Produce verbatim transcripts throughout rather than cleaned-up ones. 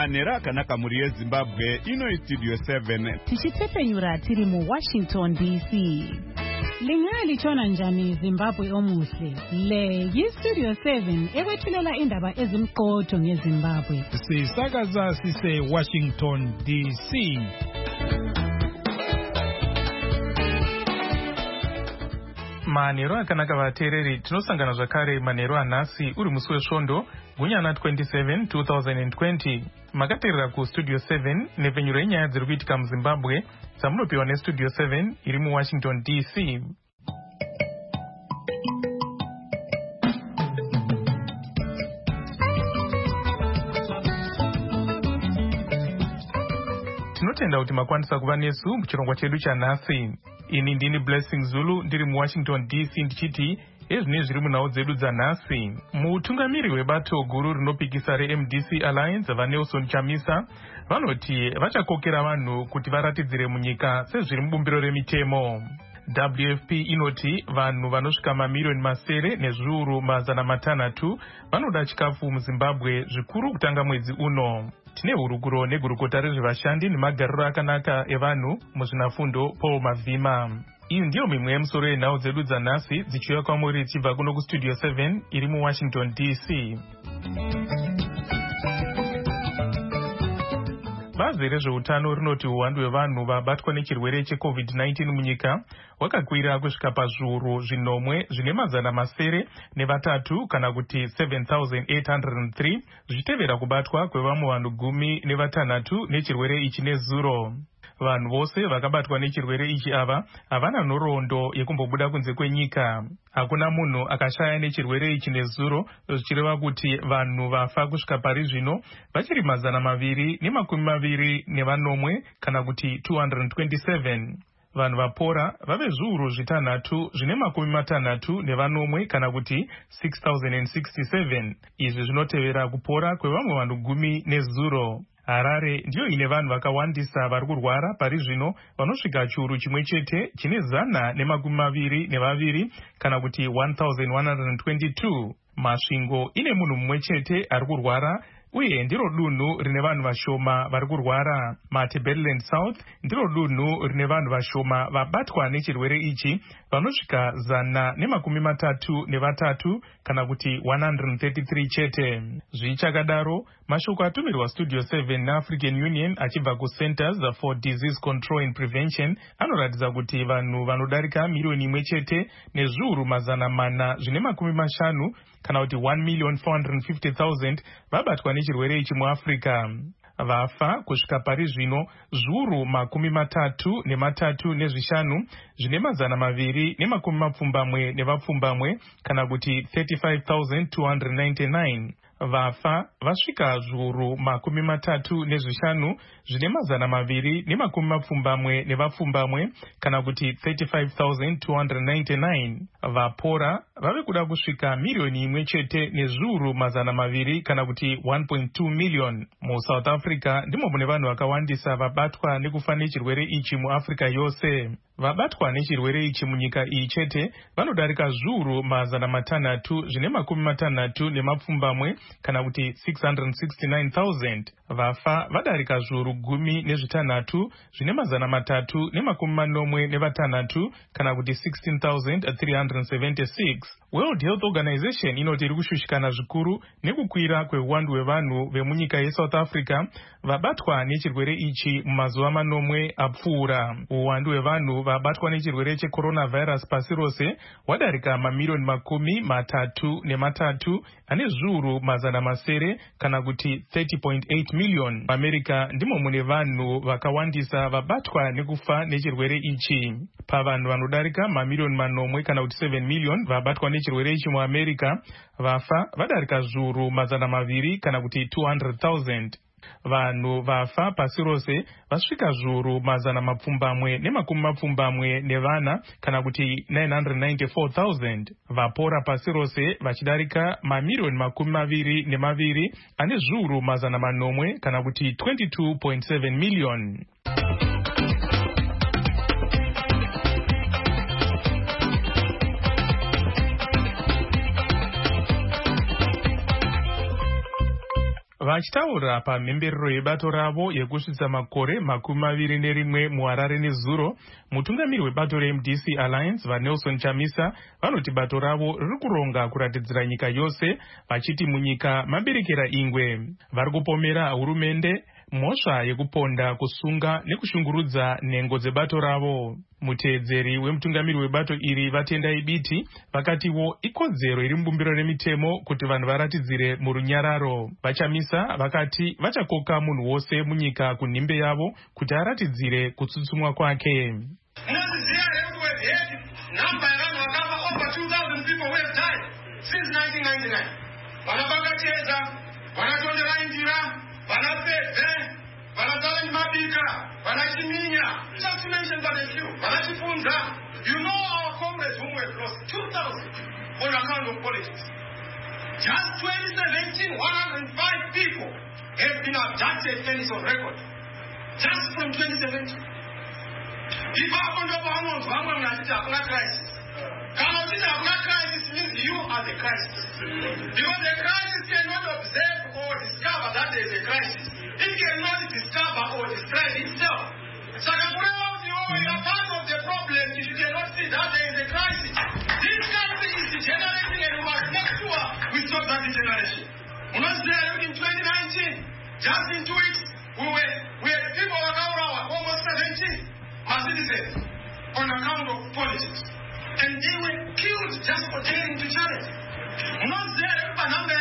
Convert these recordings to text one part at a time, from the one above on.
manera akanaka muri yeZimbabwe ino studio seven tichitepenyura tiri mu Washington D C. Lingali chona njani Zimbabwe omuhle. Le yi studio seven ekwethulela indaba ezimqotho ngeZimbabwe. Sisakaza sise Washington D C. Manero akanaka vateereri tinosangana zvakare manero anhasi uri musi wesvondo gunyana twenty-seven two thousand twenty. Makateerera ku studio seven nepfenyuro yenyaya dziri kuitika muZimbabwe dzamunopiwa nestudio seven iri muWashington D C. Tinotenda kuti makwanisa kuva nesu muchirongwa chedu chanhasi. Ini ndini Blessing Zulu ndiri muWashington D C ndichiti ezvine zviri munhau dzedu dzanhasi. Mutungamiri webato guru rinopikisa reM D C Alliance vaNelson Chamisa vanoti vachakokera vanhu kuti varatidzire munyika sezviri mubumbiro remitemo. W F P inoti vanhu vanosvika mamiliyoni masere nezviuru mazana matanhatu vanoda chikafu muZimbabwe zvikuru kutanga mwedzi uno. Tine hurukuro negurukota rezvevashandi nemagariro akanaka evanhu muzvinafundo Paul Mavhima. Iyi ndiyo mimwe yemusoro yenhau dzedu dzanhasi dzichiuya kwamuri chibva kuno kustudio seven iri muWashington D C. Bazi rezveutano rinoti uwandu hwevanhu vabatwa nechirwere checovid nineteen munyika hwakakwira kusvika pazviuru zvinomwe zvine mazana masere nevatatu kana kuti seven thousand eight hundred three zvichitevera kubatwa kwevamwe vanhu gumi nevatanhatu nechirwere ichi nezuro. Vanhu vose vakabatwa nechirwere ichi ava havana nhoroondo yekumbobuda kunze kwenyika. Hakuna munhu akashaya nechirwere ichi nezuro, zvichireva kuti vanhu vafa kusvika pari zvino vachiri mazana maviri nemakumi maviri nevanomwe kana kuti two hundred twenty-seven. Vanhu vapora vave zviuru zvitanhatu zvine makumi matanhatu nevanomwe kana kuti six thousand sixty-seven. Izvi zvinotevera kupora kwevamwe vanhu gumi nezuro. Harare ndiyo ine vanhu vakawandisa vari kurwara pari zvino vanosvika chiuru chimwe chete chine zana nemakumi maviri nevaviri kana kuti one thousand one hundred twenty-two. Masvingo ine munhu mumwe chete ari kurwara uye ndiro dunhu rine vanhu vashoma vari kurwara. Matabeleland South ndiro dunhu rine vanhu vashoma vabatwa nechirwere ichi vanosvika zana nemakumi matatu nevatatu kana kuti one hundred thirty-three chete. Zvichakadaro, mashoko atumirwa studio seven neAfrican Union achibva kuCenters for Disease Control and Prevention anoratidza kuti vanhu vanodarika miliyoni imwe chete nezviuru mazana mana zvine makumi mashanu kana kuti one million four hundred fifty thousand vabatwa nechirwere ichi muAfrica. Vafa kusvika pari zvino zviuru makumi matatu nematatu nezvishanu zvine mazana maviri nemakumi mapfumbamwe nevapfumbamwe kana kuti thirty-five thousand two hundred ninety-nine. Vafa vasvika zviuru makumi matatu nezvishanu zvine mazana maviri nemakumi mapfumbamwe nevapfumbamwe kana kuti thirty-five thousand two hundred ninety-nine. Vapora vave kuda kusvika miliyoni imwe chete nezviuru mazana maviri kana kuti one point two million. MuSouth Africa ndimo mune vanhu vakawandisa vabatwa nekufa nechirwere ichi muAfrica yose. Vabatwa nechirwere ichi munyika iyi chete vanodarika zviuru mazana matanhatu zvine makumi matanhatu nemapfumbamwe kana kuti six hundred sixty-nine thousand. Vafa vadarika zviuru gumi nezvitanhatu zvine mazana matatu nemakumi manomwe nevatanhatu kana kuti sixteen thousand three hundred seventy-six. World Health Organization inoti iri kushushikana zvikuru nekukwira kweuwandu hwevanhu vemunyika yeSouth Africa vabatwa nechirwere ichi mumazuva manomwe apfuura. Uwandu hwevanhu vabatwa nechirwere checoronavirus pasi rose wadarika mamiliyoni makumi matatu nematatu ane zviuru mazana masere kana kuti thirty point eight million. America ndimo mune vanhu vakawandisa vabatwa nekufa nechirwere ichi. Pavanhu vanodarika mamiliyoni manomwe kana kuti seven million vabatwa nechirwere ichi muAmerica, vafa vadarika zviuru mazana maviri kana kuti two hundred thousand. Vanhu vafa pasi rose vasvika zviuru mazana mapfumbamwe nemakumi mapfumbamwe nevana kana kuti nine hundred ninety-four thousand. Vapora pasi rose vachidarika mamiliyoni makumi maviri nemaviri ane zviuru mazana manomwe kana kuti twenty-two point seven million. Vachitaura pamhemberero yebato ravo yekusvitsa makore makumi maviri nerimwe muHarare nezuro, mutungamiri webato reM D C Alliance vaNelson Chamisa vanoti bato ravo riri kuronga kuratidzira nyika yose, vachiti munyika maberekera ingwe. Vari kupomera hurumende mhosva yekuponda, kusunga nekushungurudza nhengo dzebato ravo. Muteedzeri wemutungamiri webato iri vatendai biti vakatiwo ikodzero iri mubumbiro remitemo kuti vanhu varatidzire murunyararo. Vachamisa vakati vachakoka munhu wose munyika kunhimbe yavo kuti aratidzire kutsutsumwa kwake. Just to mention but a few. You know our comrades whom we have lost two thousand on account of politics. Just twenty seventeen, one hundred five people have been abducted and it's on record. Just from twenty seventeen. If I want to go on, I'm going to have a crisis. Kalau tidak ada crisis means you are the crisis. Because the crisis cannot observe or discover that there is a crisis. It cannot discover or describe itself. So you are part of the problem if you cannot see that there is a crisis. This country is degenerating and we must make sure we stop that degeneration. When I was there in twenty nineteen, just in two weeks, we were we had people around our almost seventeen citizens on account of politics. And they were killed just for daring to challenge. Not there, but number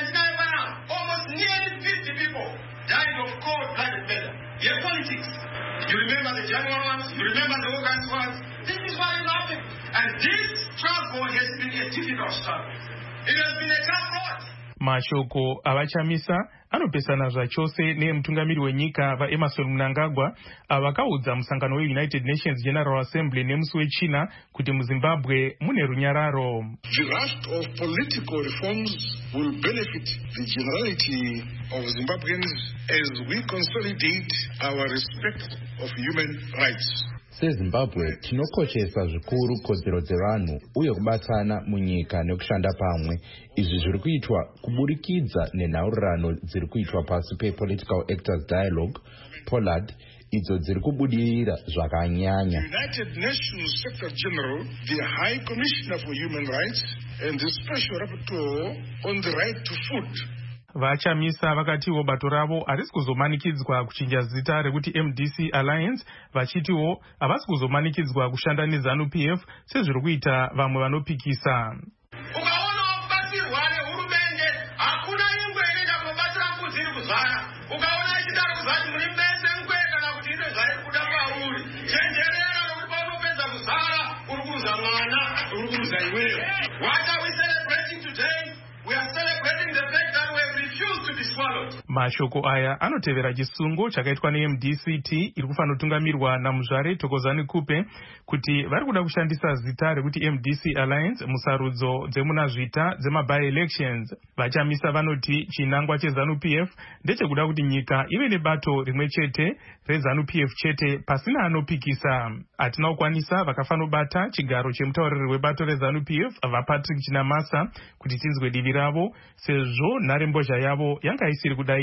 almost nearly fifty people died of cold-blooded murder. Yeah, politics. You remember the general ones, you remember the August ones. This is what is happening. And this struggle has been a difficult struggle. It has been a tough road. Mashoko avachamisa anopesana zvachose nemutungamiri wenyika vaEmerson Mnangagwa avakaudza musangano weUnited Nations General Assembly nemusi wechina kuti muZimbabwe mune runyararo. The raft of political reforms will benefit the generality of Zimbabweans as we consolidate our respect of human rights. SeZimbabwe tinokoshesa zvikuru kodzero dzevanhu uye kubatsana munyika nekushanda pamwe. Izvi zviri kuitwa kuburikidza nenhaurirano dziri kuitwa pasi pePolitical Actors Dialogue Pollard idzo dziri kubudirira zvakanyanya. United Nations Secretary General, the High Commissioner for Human Rights and the Special Rapporteur on the Right to Food. Vachamisa vakatiwo bato ravo harisi kuzomanikidzwa kuchinja zita rekuti M D C Alliance, vachitiwo havasi kuzomanikidzwa kushanda neZANU P F sezviri kuita vamwe vanopikisa. Ukaona wakubatsirwa nehurumende hakuna ingwe inoita kubatsira mbudzi iri kuzara. Ukaona ichidaro kuzati muri mese ngwe kana kuti ine zvairi kuda pauri. Chenjerera nokuti paunopedza kuzara uri kuuza mwana, uri kuuza iwewe. What are we celebrating today? We are celebrating the fact that we have refused to be swallowed. Mashoko aya anotevera chisungo chakaitwa neM D C T iri kufanira kutungamirwa naMuzvare Thokozani Kupe kuti vari kuda kushandisa zita rekuti M D C Alliance musarudzo dzemuna zvita dzemaby elections. Vachamisa vanoti chinangwa cheZANU P F ndechekuda kuti nyika ive nebato rimwe chete reZANU P F chete pasina anopikisa. Atina kukwanisa vakafanobata chigaro chemutauriri webato reZANU P F vaPatrick Chinamasa kuti tinzwe divi ravo sezvo nharembozha yavo yanga isiri kudairwa.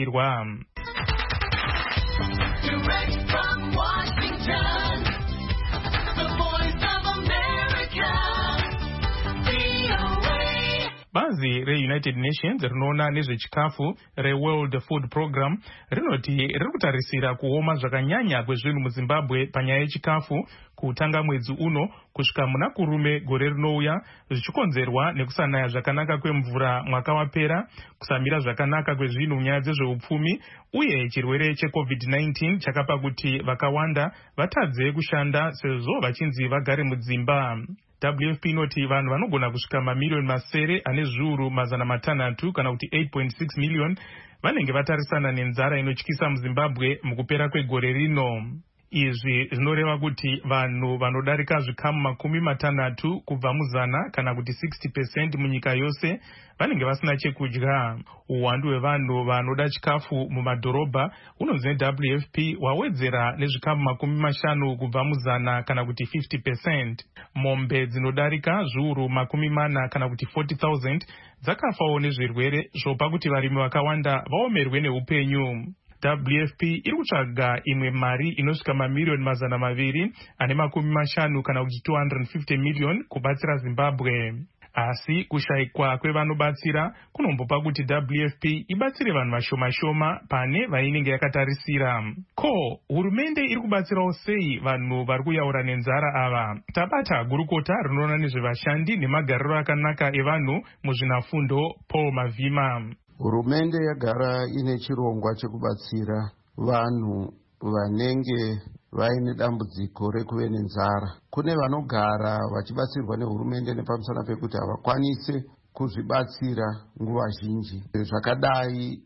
Direct from Washington, the voice of America, V O A. Bazi reUnited Nations rinoona nezvechikafu reWorld Food Program rinoti riri kutarisira kuoma zvakanyanya kwezvinhu muZimbabwe panyaya yechikafu kutanga mwedzi uno kusvika muna kurume gore rinouya, zvichikonzerwa nekusanaya zvakanaka kwemvura mwaka wapera, kusamira zvakanaka kwezvinhu munyaya dzezveupfumi uye chirwere cheCovid nineteen chakapa kuti vakawanda vatadze kushanda sezvo vachinzi vagare mudzimba. W F P inoti vanhu vanogona kusvika mamiliyoni masere ane zviuru mazana matanhatu kana kuti eight point six million vanenge vatarisana nenzara inotyisa muZimbabwe mukupera kwegore rino. Izvi zvinoreva kuti vanhu vanodarika zvikamu makumi matanhatu kubva muzana kana kuti sixty percent munyika yose vanenge vasina chekudya. Uwandu hwevanhu vanoda chikafu mumadhorobha unonzi W F P hwawedzera nezvikamu makumi mashanu kubva muzana kana kuti fifty percent. Mombe dzinodarika zviuru makumi mana kana kuti forty thousand dzakafawo nezvirwere zvopa kuti varimi vakawanda vaomerwe neupenyu. W F P iri kutsvaga imwe mari inosvika mamiliyoni mazana maviri ane makumi mashanu kana kuti two hundred fifty million kubatsira Zimbabwe. Asi kushayikwa kwevanobatsira kunombopa kuti W F P ibatsire vanhu vashoma shoma pane vainenge yakatarisira. Ko, hurumende iri kubatsirawo sei vanhu vari kuyaura nenzara ava? Tabata gurukota rinoona nezvevashandi nemagariro akanaka evanhu muzvinafundo Paul Mavhima. Hurumende yagara ine chirongwa chekubatsira vanhu vanenge vaine dambudziko rekuve nenzara. Kune vanogara vachibatsirwa nehurumende nepamusana pekuti havakwanise kuzvibatsira nguva zhinji, zvakadai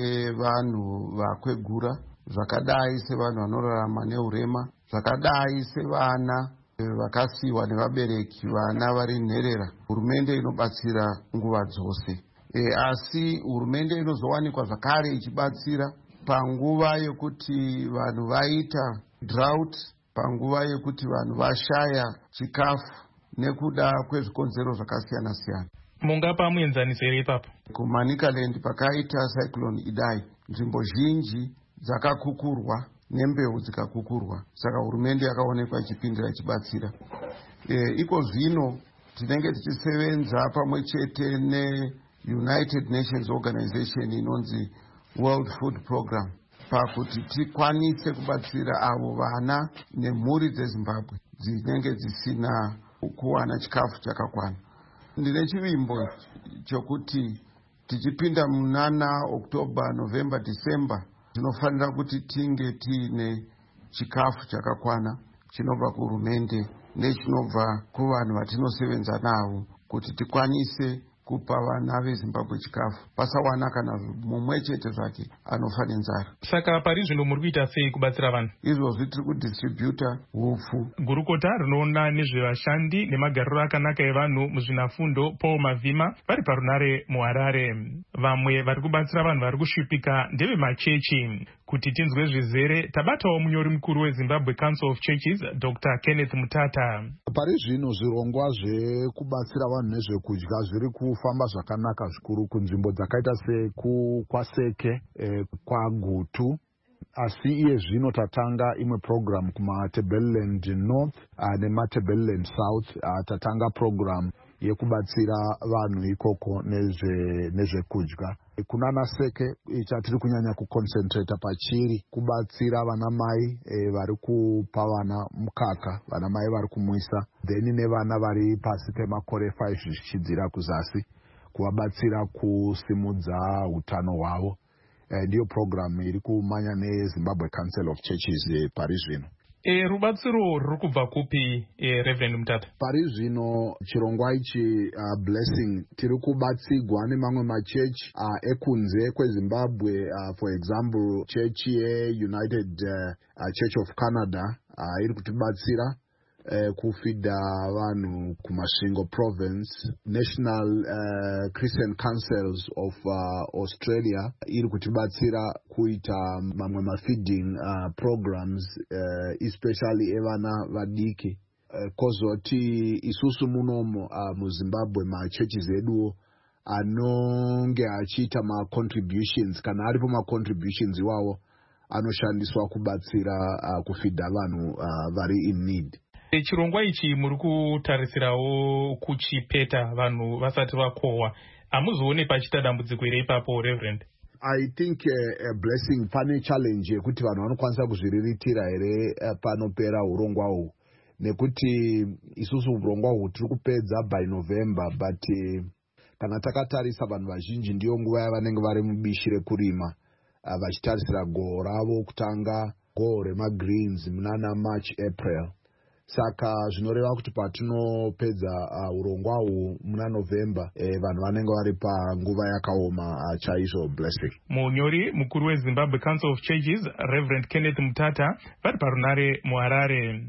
sevanhu vakwegura, zvakadai sevanhu vanorarama neurema, zvakadai sevana vakasiyiwa nevabereki, vana vari nherera. Hurumende inobatsira nguva dzose. E, asi hurumende inozowanikwa zvakare ichibatsira panguva yekuti vanhu vaita drought, panguva yekuti vanhu vashaya chikafu nekuda kwezvikonzero zvakasiyana siyana. Mungapa muenzaniso ipapo? Kumanicaland pakaita cyclone Idai, nzvimbo zhinji dzakakukurwa nembeu dzikakukurwa, saka hurumende yakaonekwa ichipindira ichibatsira. E, iko zvino tinenge tichisevenza pamwe chete ne United Nations Organization inonzi World Food Program pakuti tikwanise kubatsira avo vana nemhuri dzeZimbabwe dzinenge dzisina kuwana chikafu chakakwana. Ndine chivimbo chokuti tichipinda munana October, November, December tinofanira kuti tinge tiine chikafu chakakwana chinobva kuhurumende nechinobva kuvanhu vatinosevenza navo kuti tikwanise kupa vana veZimbabwe chikafu, pasawana kana mumwe chete zvake anofa nenzara. Saka pari zvino muri kuita sei kubatsira vanhu? Izvozvi tiri kudistributa hupfu. Gurukota rinoona nezvevashandi nemagariro akanaka evanhu muzvinafundo Paul Mavhima vari parunare muHarare. Vamwe vari kubatsira vanhu vari kushupika ndevemachechi. Kuti tinzwe zvizere, tabatawo munyori mukuru weZimbabwe Council of Churches Doctor Kenneth Mutata. Pari zvino zvirongwa zvekubatsira vanhu nezvekudya zviri kufamba zvakanaka zvikuru kunzvimbo dzakaita sekwaseke, eh, kwaGutu. Asi iye zvino tatanga imwe program kumaTebeleland North uh, nemaTebeleland South. Uh, tatanga program yekubatsira vanhu ikoko nezvekudya. Kunana seke chatiri kunyanya kuconcentrata pachiri kubatsira vana mai e, vari kupa vana mukaka, vana mai vari kumwisa, then nevana vari pasi pemakore five zvichidzira kuzasi, kuvabatsira kusimudza utano hwavo. E, ndiyo program iri kumanya neZimbabwe Council of Churches e, pari zvino. E, rubatsiro ruri kubva kupi e, Reverend Mutata? Pari zvino chirongwa ichi uh, blessing tiri kubatsigwa nemamwe machechi uh, ekunze kweZimbabwe, uh, for example church ye-United uh, uh, Church of Canada uh, iri kutibatsira uh, kufidha vanhu kumasvingo province. National uh, Christian Councils of uh, Australia iri kutibatsira kuita mamwe mafeeding uh, programs uh, especially evana vadiki. Uh, kozoti isusu munomo uh, muZimbabwe machechi zedu anonge achiita ma-contributions, kana aripo ma-contributions iwawo anoshandiswa kubatsira uh, kufidha vanhu uh, vari in need. Chirongwa ichi muri kutarisirawo kuchipeta vanhu vasati vakohwa. Hamuzoone pachita dambudziko ere ipapo, Reverend? I think uh, a blessing pane challenge yekuti vanhu vanokwanisa kuzviriritira ere uh, panopera urongwa uhu, nekuti isusu urongwa uhu tiri kupedza by November, but uh, kana takatarisa vanhu vazhinji ndiyo nguva yavanenge vari mubishi rekurima, uh, vachitarisira goho ravo kutanga, goho remagreens munana March April. saka zvinoreva kuti patinopedza uh, urongwa uhu muna November eh, vanhu vanenge vari panguva yakaoma uh, chaizvo Blessing. Munyori mukuru weZimbabwe Council of Churches Reverend Kenneth Mutata vari parunare muHarare.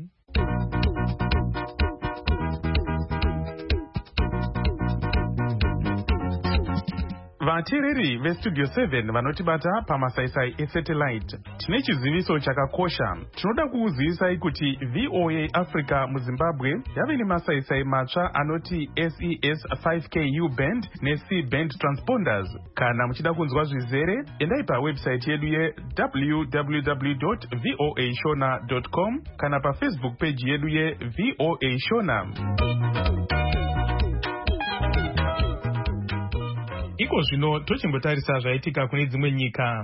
Vateereri vestudio seven vanotibata pamasaisai esatellite, tine chiziviso chakakosha. Tinoda kukuzivisai kuti V O A Africa muZimbabwe yave nemasaisai matsva anoti S E S five K U band ne-C band transponders. Kana muchida kunzwa zvizere, endai pawebsite yedu ye w w w dot voa shona dot com kana pafacebook page yedu ye V O A Shona. Iko zvino tochimbotarisa zvaitika kune dzimwe nyika.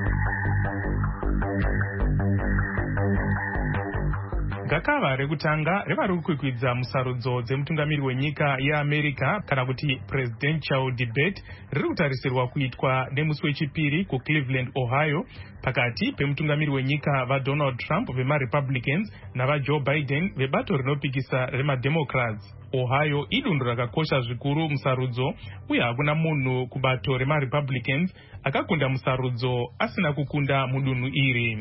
Gakava rekutanga revari kukwikwidza musarudzo dzemutungamiri wenyika yeAmerica kana kuti presidential debate riri kutarisirwa kuitwa nemusi wechipiri kuCleveland, Ohio, pakati pemutungamiri wenyika vaDonald Trump vemaRepublicans navaJoe Biden vebato rinopikisa remademocrats. Ohio idunhu rakakosha zvikuru musarudzo, uye hakuna munhu kubato remaRepublicans akakunda musarudzo asina kukunda mudunhu iri.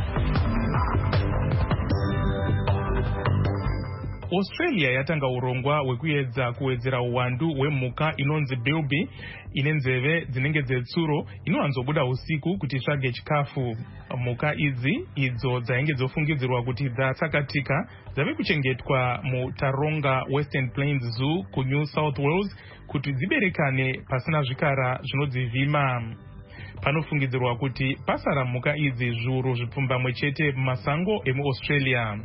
Australia yatanga urongwa hwekuedza kuwedzera uwandu hwemhuka inonzi bilby ine nzeve dzinenge dzetsuro inowanzobuda usiku kuti itsvage chikafu. Mhuka idzi idzo dzainge dzofungidzirwa kuti dzasakatika dzave kuchengetwa muTaronga Western Plains Zoo kuNew South Wales kuti dziberekane pasina zvikara zvinodzivhima. Panofungidzirwa kuti pasara mhuka idzi zviuru zvipfumbamwe chete mumasango emuAustralia.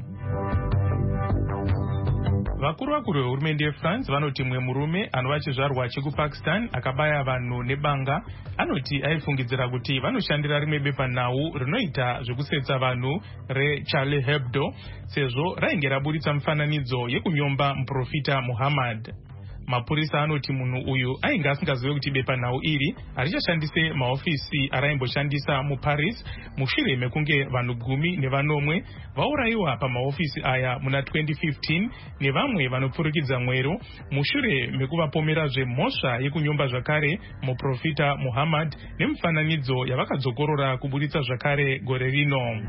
Vakuru vakuru vehurumende yeFrance vanoti mumwe murume anova chizvarwa chekuPakistan akabaya vanhu nebanga anoti aifungidzira kuti vanoshandira rimwe bepanhau rinoita zvekusetsa vanhu reCharlie Hebdo sezvo rainge raburitsa mufananidzo yekunyomba muprofita Muhammad. Mapurisa anoti munhu uyu ainge asingazive kuti bepanhau iri harichashandise mahofisi araimboshandisa muParis mushure mekunge vanhu gumi nevanomwe vaurayiwa pamahofisi aya muna twenty fifteen nevamwe vanopfurikidza mwero mushure mekuvapomerazve mhosva yekunyomba zvakare muprofita Muhammad nemufananidzo yavakadzokorora kuburitsa zvakare gore rino.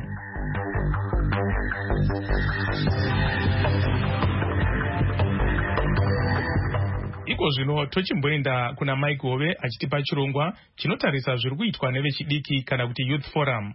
Iko zvino tochimboenda kuna Mike Hove achitipa chirongwa chinotarisa zviri kuitwa nevechidiki kana kuti Youth Forum.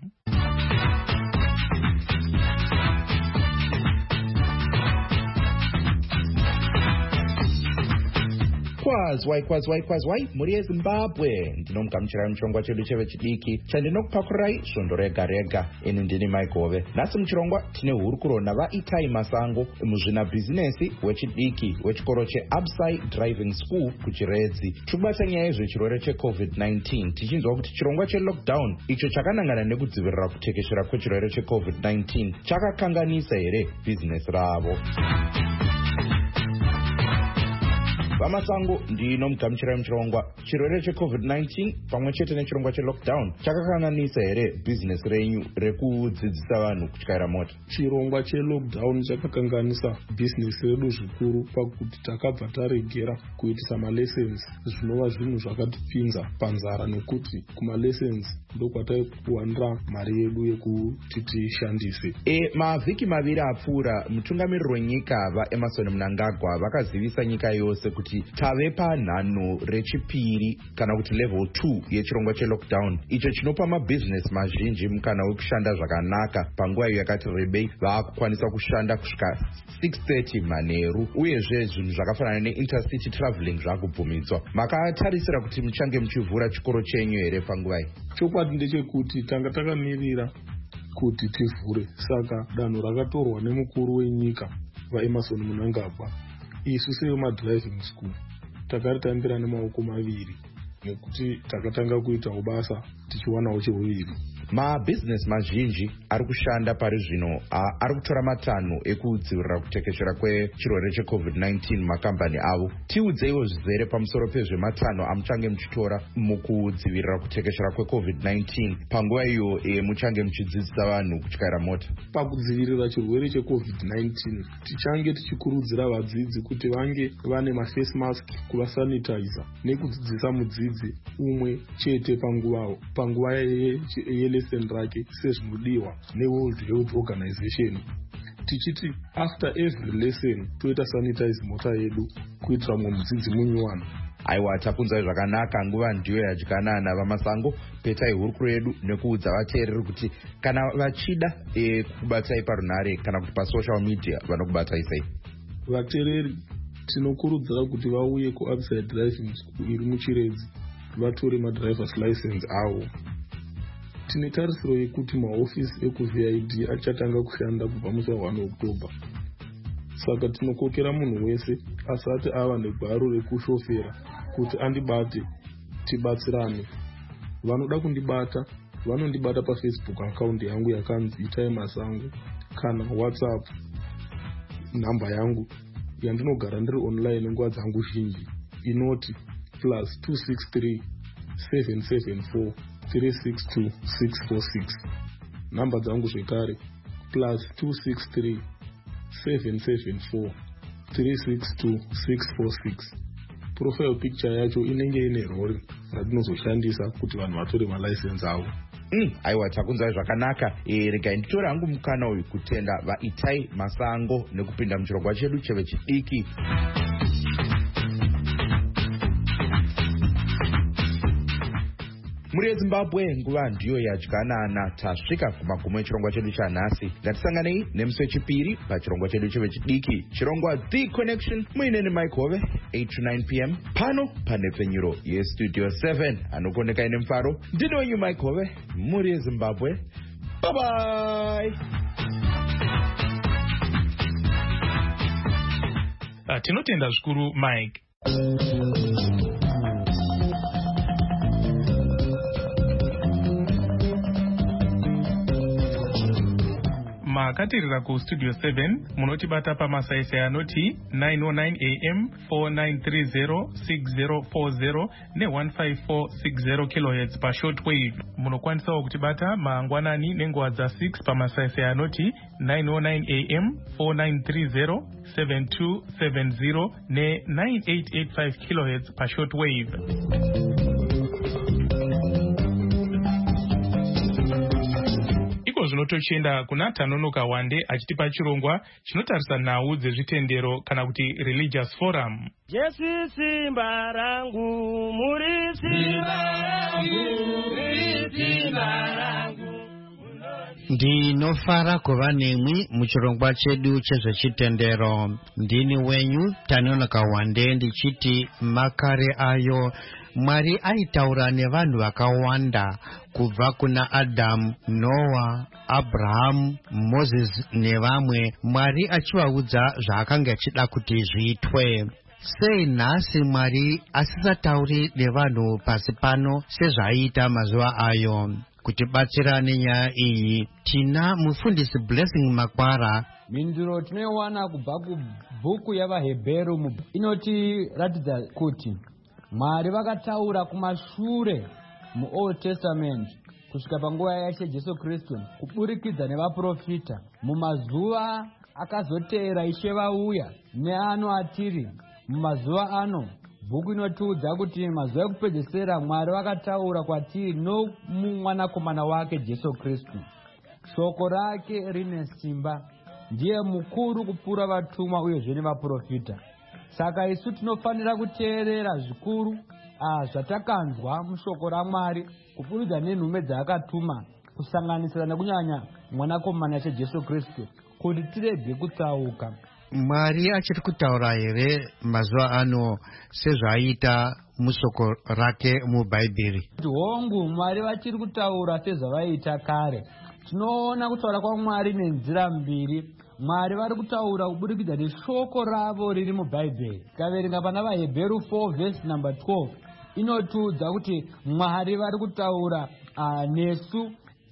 Kwazwai kwazwai kwazwai muri yeZimbabwe, ndinomugamuchirai muchirongwa chedu chevechidiki chandinokupakurai svondo rega rega. Ini ndini Mike Hove. Nhasi muchirongwa tine hurukuro navaItai Masango muzvinabhizinesi wechidiki wechikoro cheAbsai Driving School kuChiredzi. Tikubata nyaya yezvechirwere checovid nineteen tichinzwa kuti chirongwa chelockdown icho chakanangana nekudzivirira kutekeshera kwechirwere checovid nineteen chakakanganisa here bhizinesi ravo. Vamasango ndinomugamuchirai muchirongwa. Chirwere checovid nineteen pamwe chete nechirongwa chelockdown chakakanganisa here bhizinesi renyu rekudzidzisa vanhu kutyaira mota? Chirongwa chelockdown chakakanganisa bhizinesi redu zvikuru pakuti takabva taregera kuitisa malessons zvinova zvinhu zvakatipinza panzara nekuti kumalessons ndokwataikuwanira mari yedu yekuti tishandise. E, mavhiki maviri apfuura mutungamiriri wenyika vaEmerson Mnangagwa vakazivisa nyika yose kuti tave panhano rechipiri kana kuti level two yechirongwa chelockdown icho chinopa mabhizinesi mazhinji mukana wekushanda zvakanaka panguva iyo yakati rebei vaakukwanisa kushanda kusvika six thirty manheru, uyezve zvinhu zvakafanana neintercity traveling zvakubvumidzwa. Makatarisira kuti muchange muchivhura chikoro chenyu here panguva iyi? Chokwadi ndechekuti tanga takamirira kuti tivhure, saka danho rakatorwa nemukuru wenyika vaEmerson Mnangagwa isu sevemadriving school takaritambira nemaoko maviri nekuti takatanga kuitawo basa tichiwanawo chehuviri. mabhizinesi mazhinji ari kushanda pari zvino ari kutora matanho ekudzivirira kutekeshera kwechirwere checovid nineteen mumakambani avo. Tiudzeiwo zvizere pamusoro pezvematanho amuchange muchitora mukudzivirira kutekeshera kwecovid nineteen panguva iyo e, muchange muchidzidzisa vanhu kutyaira mota. Pakudzivirira chirwere checovid nineteen tichange tichikurudzira vadzidzi kuti vange vane maface mask, kuvasanitizer nekudzidzisa mudzidzi umwe chete panguva panguva yelesson rake sezvinodiwa neworld health organization, tichiti after every lesson toita sanitize mota yedu kuitira mumwe mudzidzi munyuwana. Aiwa, takunzai zvakanaka. Nguva ndiyo yadyanana vamasango. Petai hurukuro yedu nekuudza vateereri kuti kana vachida e, kubatsai parunhare kana kuti pasocial media vanokubatsai sei. Vateereri tinokurudzira kuti vauye kuupside driving school iri muchiredzi vatore madrivers license avo. Tine tarisiro yekuti mahofisi ekuV I D achatanga kushanda kubva musi wa one October. Saka tinokokera munhu wese asati ava negwaro rekushofera kuti andibate tibatsirane. Vanoda kundibata vanondibata paFacebook account yangu yakanzi Itai Masango kana WhatsApp namba yangu yandinogara ndiri online nguva dzangu zhinji inoti plus two six three seven seven four three six two six four six. Namba dzangu zvekare plus two six three seven seven four three six two six four six. Profile picture yacho inenge ine rori ratinozoshandisa kuti vanhu vatore malicense avo. Mm, aiwa, takunzai zvakanaka. E, regai nditore hangu mukana uyu kutenda vaItai Masango nekupinda muchirongwa chedu chevechidiki. Muri yeZimbabwe nguva ndiyo yadyanana. Tasvika kumagumo echirongwa chedu chanhasi. Ngatisanganei nemusi wechipiri pachirongwa chedu chevechidiki, chirongwa The Connection, muine neMike Hove, eight to nine p m pano panepfenyuro yestudio seven. Anokoneka ine mufaro ndino wenyu Mike Hove. Muri yeZimbabwe. Bye bye. Uh, tinotenda zvikuru Mike. Makatirira kustudio seven munotibata pamasaisai anoti nine oh nine a m four nine three zero six zero four zero ne one five four six zero kilohertz pashortwave. Munokwanisawo kutibata mangwanani nenguva dza six pamasaisai anoti nine oh nine a m four nine three zero seven two seven zero ne nine eight eight five kilohertz pashortwave. Zvinotochienda kuna Tanonoka Wande achitipa chirongwa chinotarisa nhau dzezvitendero kana kuti religious forum. Jesu simba rangu, muri simba rangu, muri simba rangu. Ndinofara kuva nemwi muchirongwa chedu chezvechitendero. Ndini wenyu Tanonoka Wande ndichiti makare ayo Mwari aitaura nevanhu vakawanda kubva kuna Adam, Noah, Abraham, Moses nevamwe, Mwari achivaudza zvaakanga achida kuti zviitwe. Sei nhasi Mwari asisatauri nevanhu pasi pano sezvaiita mazuva ayo? Kutibatsira nenyaya iyi tina mufundisi Blessing Makwara. Mindiro tinoiwana kubva kubhuku yavaHebheru inotiratidza kuti Mwari vakataura kumashure muOld Testament kusvika panguva yaShe Jesu Kristu kuburikidza nevaprofita. Mumazuva akazoteera Ishe vauya neano atiri mumazuva ano, bhuku inotiudza kuti mazuva ekupedzisira Mwari vakataura kwatiri nomumwanakomana wake Jesu Kristu. Shoko rake rine simba, ndiye mukuru kupfuura vatumwa uyezve nevaprofita. Saka isu tinofanira kuteerera zvikuru zvatakanzwa mushoko raMwari kuburikidza nenhume dzaakatuma, kusanganisira nekunyanya mwanakomana waShe Jesu Kristu, kuti tirege kutsauka. Mwari achiri kutaura here mazuva ano sezvaiita mushoko rake mubhaibheri? Hongu, Mwari vachiri kutaura sezvavaiita kare. Tinoona kutaura kwaMwari nenzira mbiri. Mwari vari kutaura kuburikidza neshoko ravo riri mubhaibheri. Tikaverenga pana vaHebheru four verse number twelve inotiudza kuti Mwari vari kutaura uh, nesu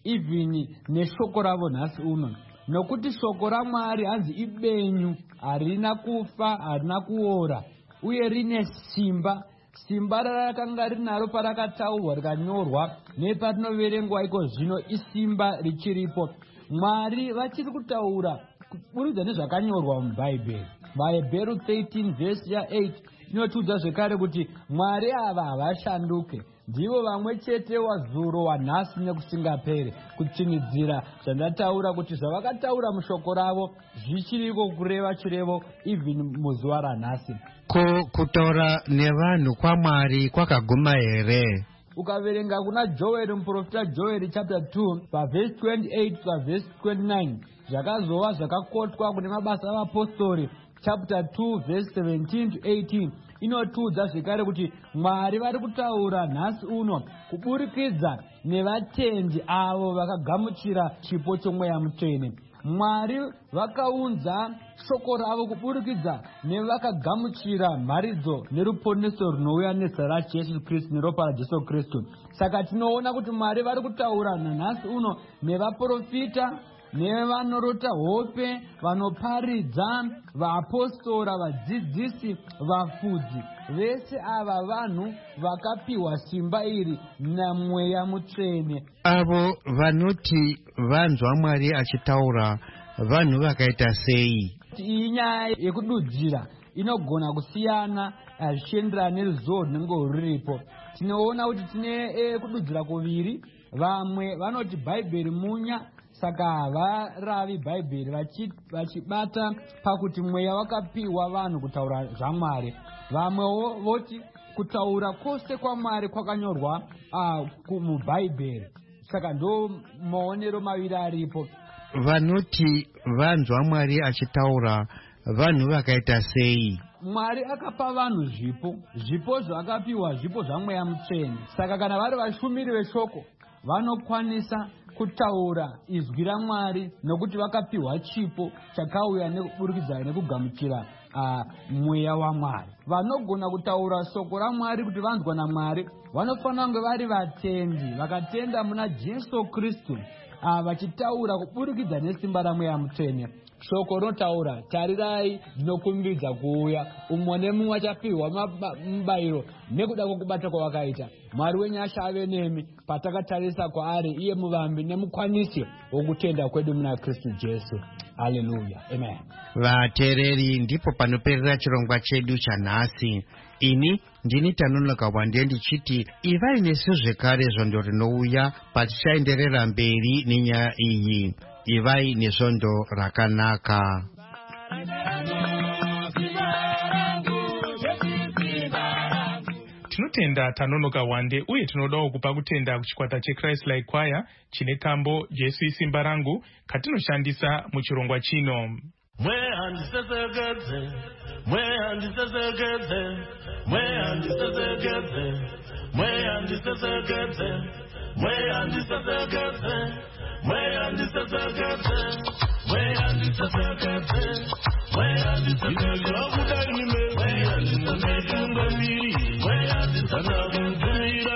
even neshoko ravo nhasi uno, nokuti shoko raMwari hanzi ibenyu, harina kufa, harina kuora, uye rine simba. Simba rarakanga rinaro parakataurwa rikanyorwa nepatinoverengwa iko zvino isimba richiripo. Mwari vachiri kutaura kuburikidza nezvakanyorwa mubhaibheri. VaHebheru thirteen vhesi eight inotiudza zvekare kuti Mwari ava havashanduke, ndivo vamwe chete wazuro wanhasi nekusingapere, kutsinidzira zvandataura kuti zvavakataura mushoko ravo zvichiriko kureva chirevo even muzuva ranhasi. Ko kutaura nevanhu kwaMwari kwakaguma here? Ukaverenga kuna Joel, muprofita Joel chapter two pavhesi twenty-eight pavhesi twenty-nine, zvakazova zvakakotwa kune mabasa avapostori chapter two verse seventeen to eighteen, inotiudza zvekare kuti Mwari vari kutaura nhasi uno kuburikidza nevatendi avo vakagamuchira chipo chomweya mutsvene. Mwari vakaunza shoko ravo kuburikidza nevakagamuchira mharidzo neruponeso runouya nezita raJesu Kristu neropa raJesu Kristu. Saka tinoona kuti Mwari vari kutaura nanhasi uno nevaprofita, nevanorota hope, vanoparidza, vaapostora, vadzidzisi, vafudzi, vese ava vanhu vakapiwa simba iri namweya mutsvene. Avo vanoti vanzwa Mwari achitaura, vanhu vakaita sei? Iyi nyaya yekududzira inogona kusiyana zvichienderana neruzivo runenge ruripo. Tinoona kuti tine e, kududzira kuviri. Vamwe vanoti Bhaibheri munya, saka havaravi Bhaibheri, vachibata pakuti mweya wakapiwa vanhu kutaura zvaMwari. Vamwewo voti kutaura kwose kwaMwari kwakanyorwa uh, mubhaibheri, saka ndo maonero maviri aripo. Vanoti vanzwa Mwari achitaura, vanhu vakaita sei? Mwari akapa vanhu zvipo, zvipo zvakapiwa zvipo zvamweya mutsvene. Saka kana vari vashumiri veshoko vanokwanisa kutaura izwi raMwari nokuti vakapiwa chipo chakauya nekuburikidza nekugamuchira uh, mweya waMwari. Vanogona kutaura shoko raMwari kuti vanzwa naMwari vanofanira kunge vari vatendi vakatenda muna Jesu Kristu, uh, vachitaura kuburikidza nesimba ramweya mutsvene. Shoko rotaura, tarirai ndinokumbidza kuuya, umwe nemumwe achapiwa mubayiro nekuda kwokubata kwawakaita. Mwari wenyasha ave nemi patakatarisa kwaari, iye muvambi nemukwanisi wokutenda kwedu muna Kristu Jesu. Haleluya, amen. Vateereri, ndipo panoperera chirongwa chedu chanhasi. Ini ndini Tanonoka Wande ndichiti ivai nesu zvekare zvondo rinouya patichaenderera mberi nenyaya iyi. Ivai nezvondo rakanaka. Tinotenda Tanonoka Wande, uye tinodawo kupa kutenda kuchikwata cheChrist Like Choir chine tambo Jesu isimba rangu katinoshandisa muchirongwa chino. Mwe handisezegedze, mwe handisezegedze, mwe handisezegedze, mwe handisezegedze, mwe handisezegedze, mwe handisezegedze, mwe handisezegedze, mwe handisezegedze, wakudai mwe handisezegedze, mwe handisezegedze,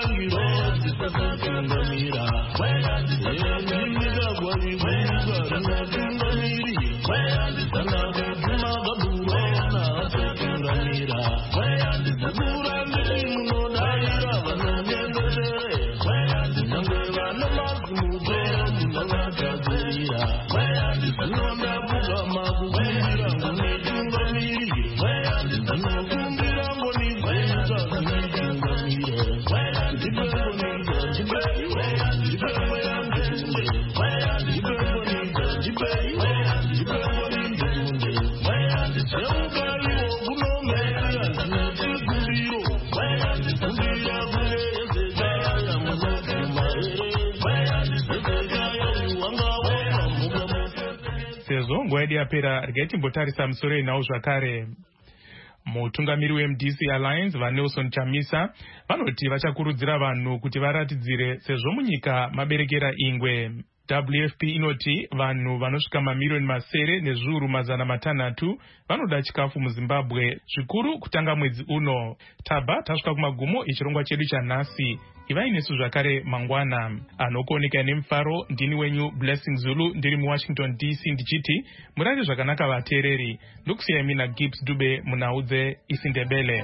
Nguva yedu yapera, regai timbotarisa musoro inawo zvakare. Mutungamiri weM D C Alliance vaNelson Chamisa vanoti vachakurudzira vanhu kuti varatidzire sezvo munyika maberekera ingwe. W F P inoti vanhu vanosvika mamiliyoni masere nezviuru mazana matanhatu vanoda chikafu muZimbabwe, zvikuru kutanga mwedzi uno. Taba tasvika kumagumo echirongwa chedu chanhasi. Ivai nesu zvakare mangwana. Anokuoneka nemufaro ndini wenyu Blessing Zulu ndiri muWashington D C ndichiti murare zvakanaka vateereri. Ndokusiyai mina Gibbs Dube munaudze isiNdebele.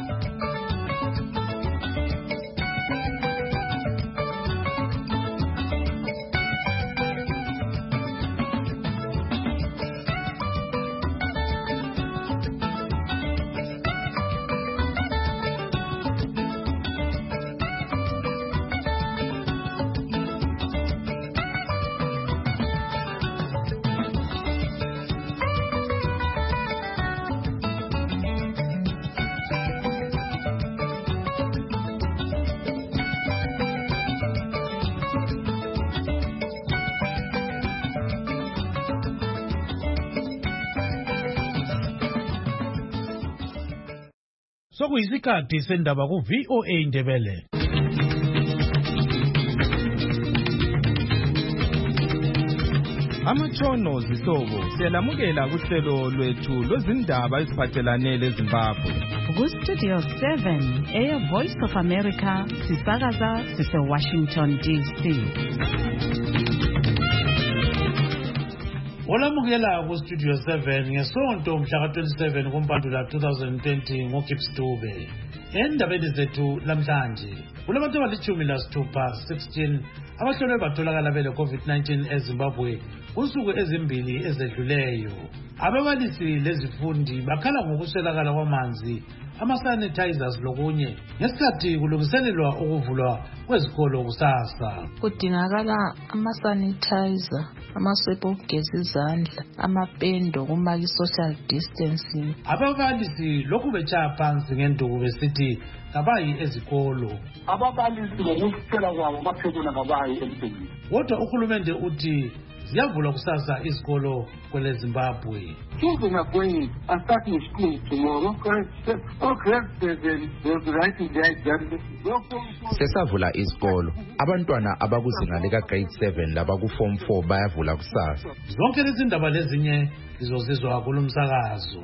Sokuyisikhathi sendaba ku V O A Ndebele. Amatshono zihlobo siyalamukela kuhlelo lwethu lwezindaba eziphathelane leZimbabwe. Ku-Studio seven, Air Voice of America, sisakaza sise-Washington D C. Olamukela ku-Studio seven ngesonto mhla ka-twenty-seven kuMpandula two thousand twenty ngoGibbs Dube. Endabeni zethu lamhlanje kulabantu abalitshumi lasithupha sixteen abahlolwe batholakala bele COVID nineteen eZimbabwe kusuku ezimbili ezedluleyo. Ababalisi lezifundi bakhala ngokuswelakala kwamanzi, ama-sanitizers lokunye ngesikhathi kulungiselelwa ukuvulwa kwezikolo kusasa. Kudingakala ama-sanitizer, amasepha okugeza izandla, amapendo kumaki social distancing. Ababalisi lokhu betshaya phansi ngenduku besithi kabayi ezikolo. Ababalisi ngokuphela kwabo baphekula kabayi emsebenzini. Kodwa uhulumende uthi ziyavulwa kusasa izikolo kwele Zimbabwe. Children are going and starting school tomorrow. All grades they'll be writing their exams. Sesavula izikolo. Abantwana abakuzinga lika grade seven labaku form four bayavula kusasa. Zonke lezi ndaba lezinye izozizwa kulumsakazo.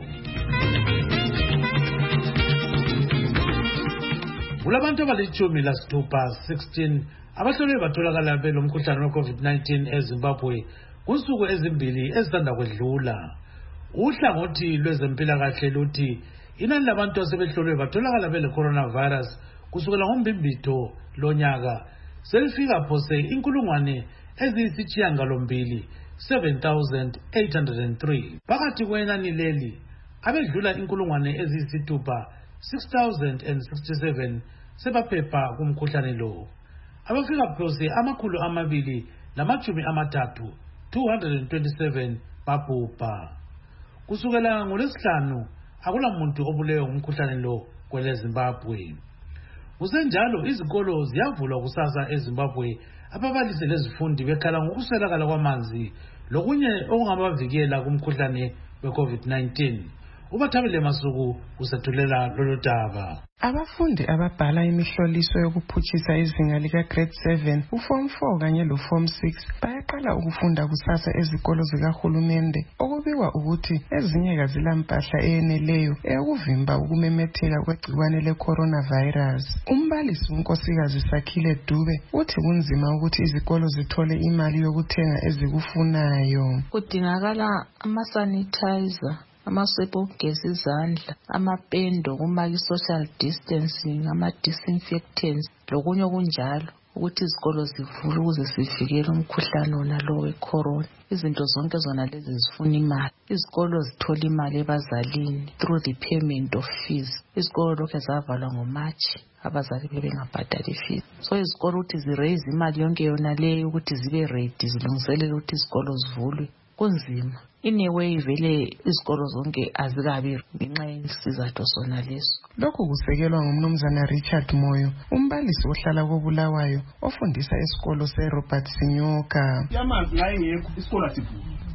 Kulabantu abalitshumi lasithupha sixteen abahlolwe batholakala belomkhuhlane we-COVID nineteen eZimbabwe kusuku ezimbili ezisanda kwedlula. Uhlangothi lwezempilakahle luthi inani labantu asebehlolwe batholakala bele coronavirus kusukela ngombimbitho lonyaka selifika phose inkulungwane eziyisitshiyangalombili seven thousand eight hundred three. Phakathi kwenani leli abedlula inkulungwane eziyisithupha six thousand sixty-seven sebaphepha kumkhuhlane lo. Abafika phose amakhulu amabili namachumi amathathu two hundred twenty-seven babhubha. Kusukela ngolwesihlanu akula muntu obulewe ngumkhuhlane lo kwele Zimbabwe. Kusenjalo izikolo ziyavulwa kusasa eZimbabwe, ababalisi lezifundi bekhala ngokuswelakala kwamanzi lokunye okungabavikela kumkhuhlane we-COVID nineteen. Ubathabile Masuku usethulela lolu daba. Abafundi ababhala imihloliso yokuphutshisa izinga lika grade seven, uform four kanye lo form six bayaqala ukufunda kusasa ezikolo zikahulumende, okubikwa ukuthi ezinye kazilampahla eyeneleyo eyokuvimba ukumemetheka kwegciwane le-coronavirus. Umbalisi unkosikazi Sakhile Dube uthi kunzima ukuthi izikolo zithole imali yokuthenga ezikufunayo. Kudingakala ama-sanitizer, amasepha okugeza izandla, amapendo kumaki social distancing, ama-disinfectants lokunye okunjalo ukuthi izikolo zivule ukuze sivikele umkhuhlane wona lo we-corona. Izinto zonke zona lezi zifuna imali. Izikolo zithola imali ebazalini through the payment of fees. Izikolo lokhu zavalwa ngoMarch, abazali bebengabhadali fees. So izikolo ukuthi ziraise imali yonke yona leyo ukuthi zibe ready zilungiselele ukuthi izikolo zivulwe kunzima. Ineway vele izikolo zonke azikabi ngenxa yesizathu sona leso. Lokhu kusekelwa ngumnumzana Richard Moyo, umbalisi ohlala koBulawayo ofundisa esikolo seRobert Sinyoka. Yamanzi la engekho isikolo asivuli.